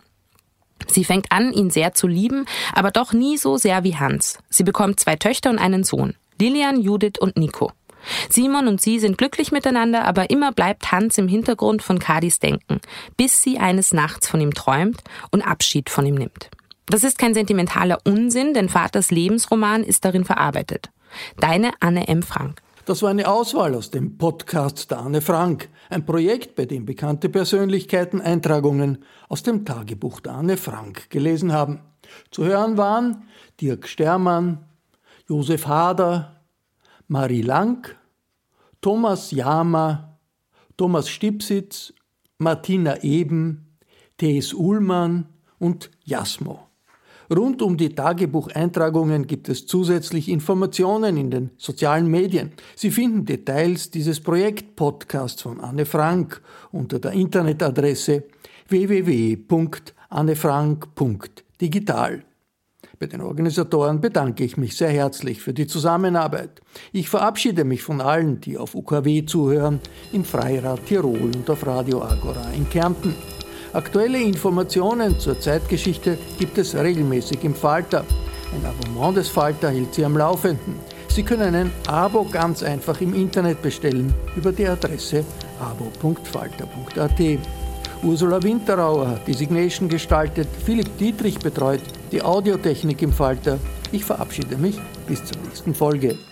S13: Sie fängt an, ihn sehr zu lieben, aber doch nie so sehr wie Hans. Sie bekommt zwei Töchter und einen Sohn, Lilian, Judith und Nico. Simon und sie sind glücklich miteinander, aber immer bleibt Hans im Hintergrund von Kadis Denken, bis sie eines Nachts von ihm träumt und Abschied von ihm nimmt. Das ist kein sentimentaler Unsinn, denn Vaters Lebensroman ist darin verarbeitet. Deine Anne M. Frank.
S3: Das war eine Auswahl aus dem Podcast der Anne Frank, ein Projekt, bei dem bekannte Persönlichkeiten Eintragungen aus dem Tagebuch der Anne Frank gelesen haben. Zu hören waren Dirk Stermann, Josef Hader, Marie Lang, Thomas Jama, Thomas Stipsitz, Martina Eben, T S Ullmann und Jasmo. Rund um die Tagebucheintragungen gibt es zusätzlich Informationen in den sozialen Medien. Sie finden Details dieses Projekt-Podcasts von Anne Frank unter der Internetadresse w w w punkt annefrank punkt digital. Bei den Organisatoren bedanke ich mich sehr herzlich für die Zusammenarbeit. Ich verabschiede mich von allen, die auf U K W zuhören, im Freirad Tirol und auf Radio Agora in Kärnten. Aktuelle Informationen zur Zeitgeschichte gibt es regelmäßig im Falter. Ein Abonnement des Falter hält Sie am Laufenden. Sie können ein Abo ganz einfach im Internet bestellen über die Adresse abo punkt falter punkt a t. Ursula Winterauer hat die Signation gestaltet, Philipp Dietrich betreut die Audiotechnik im Falter. Ich verabschiede mich bis zur nächsten Folge.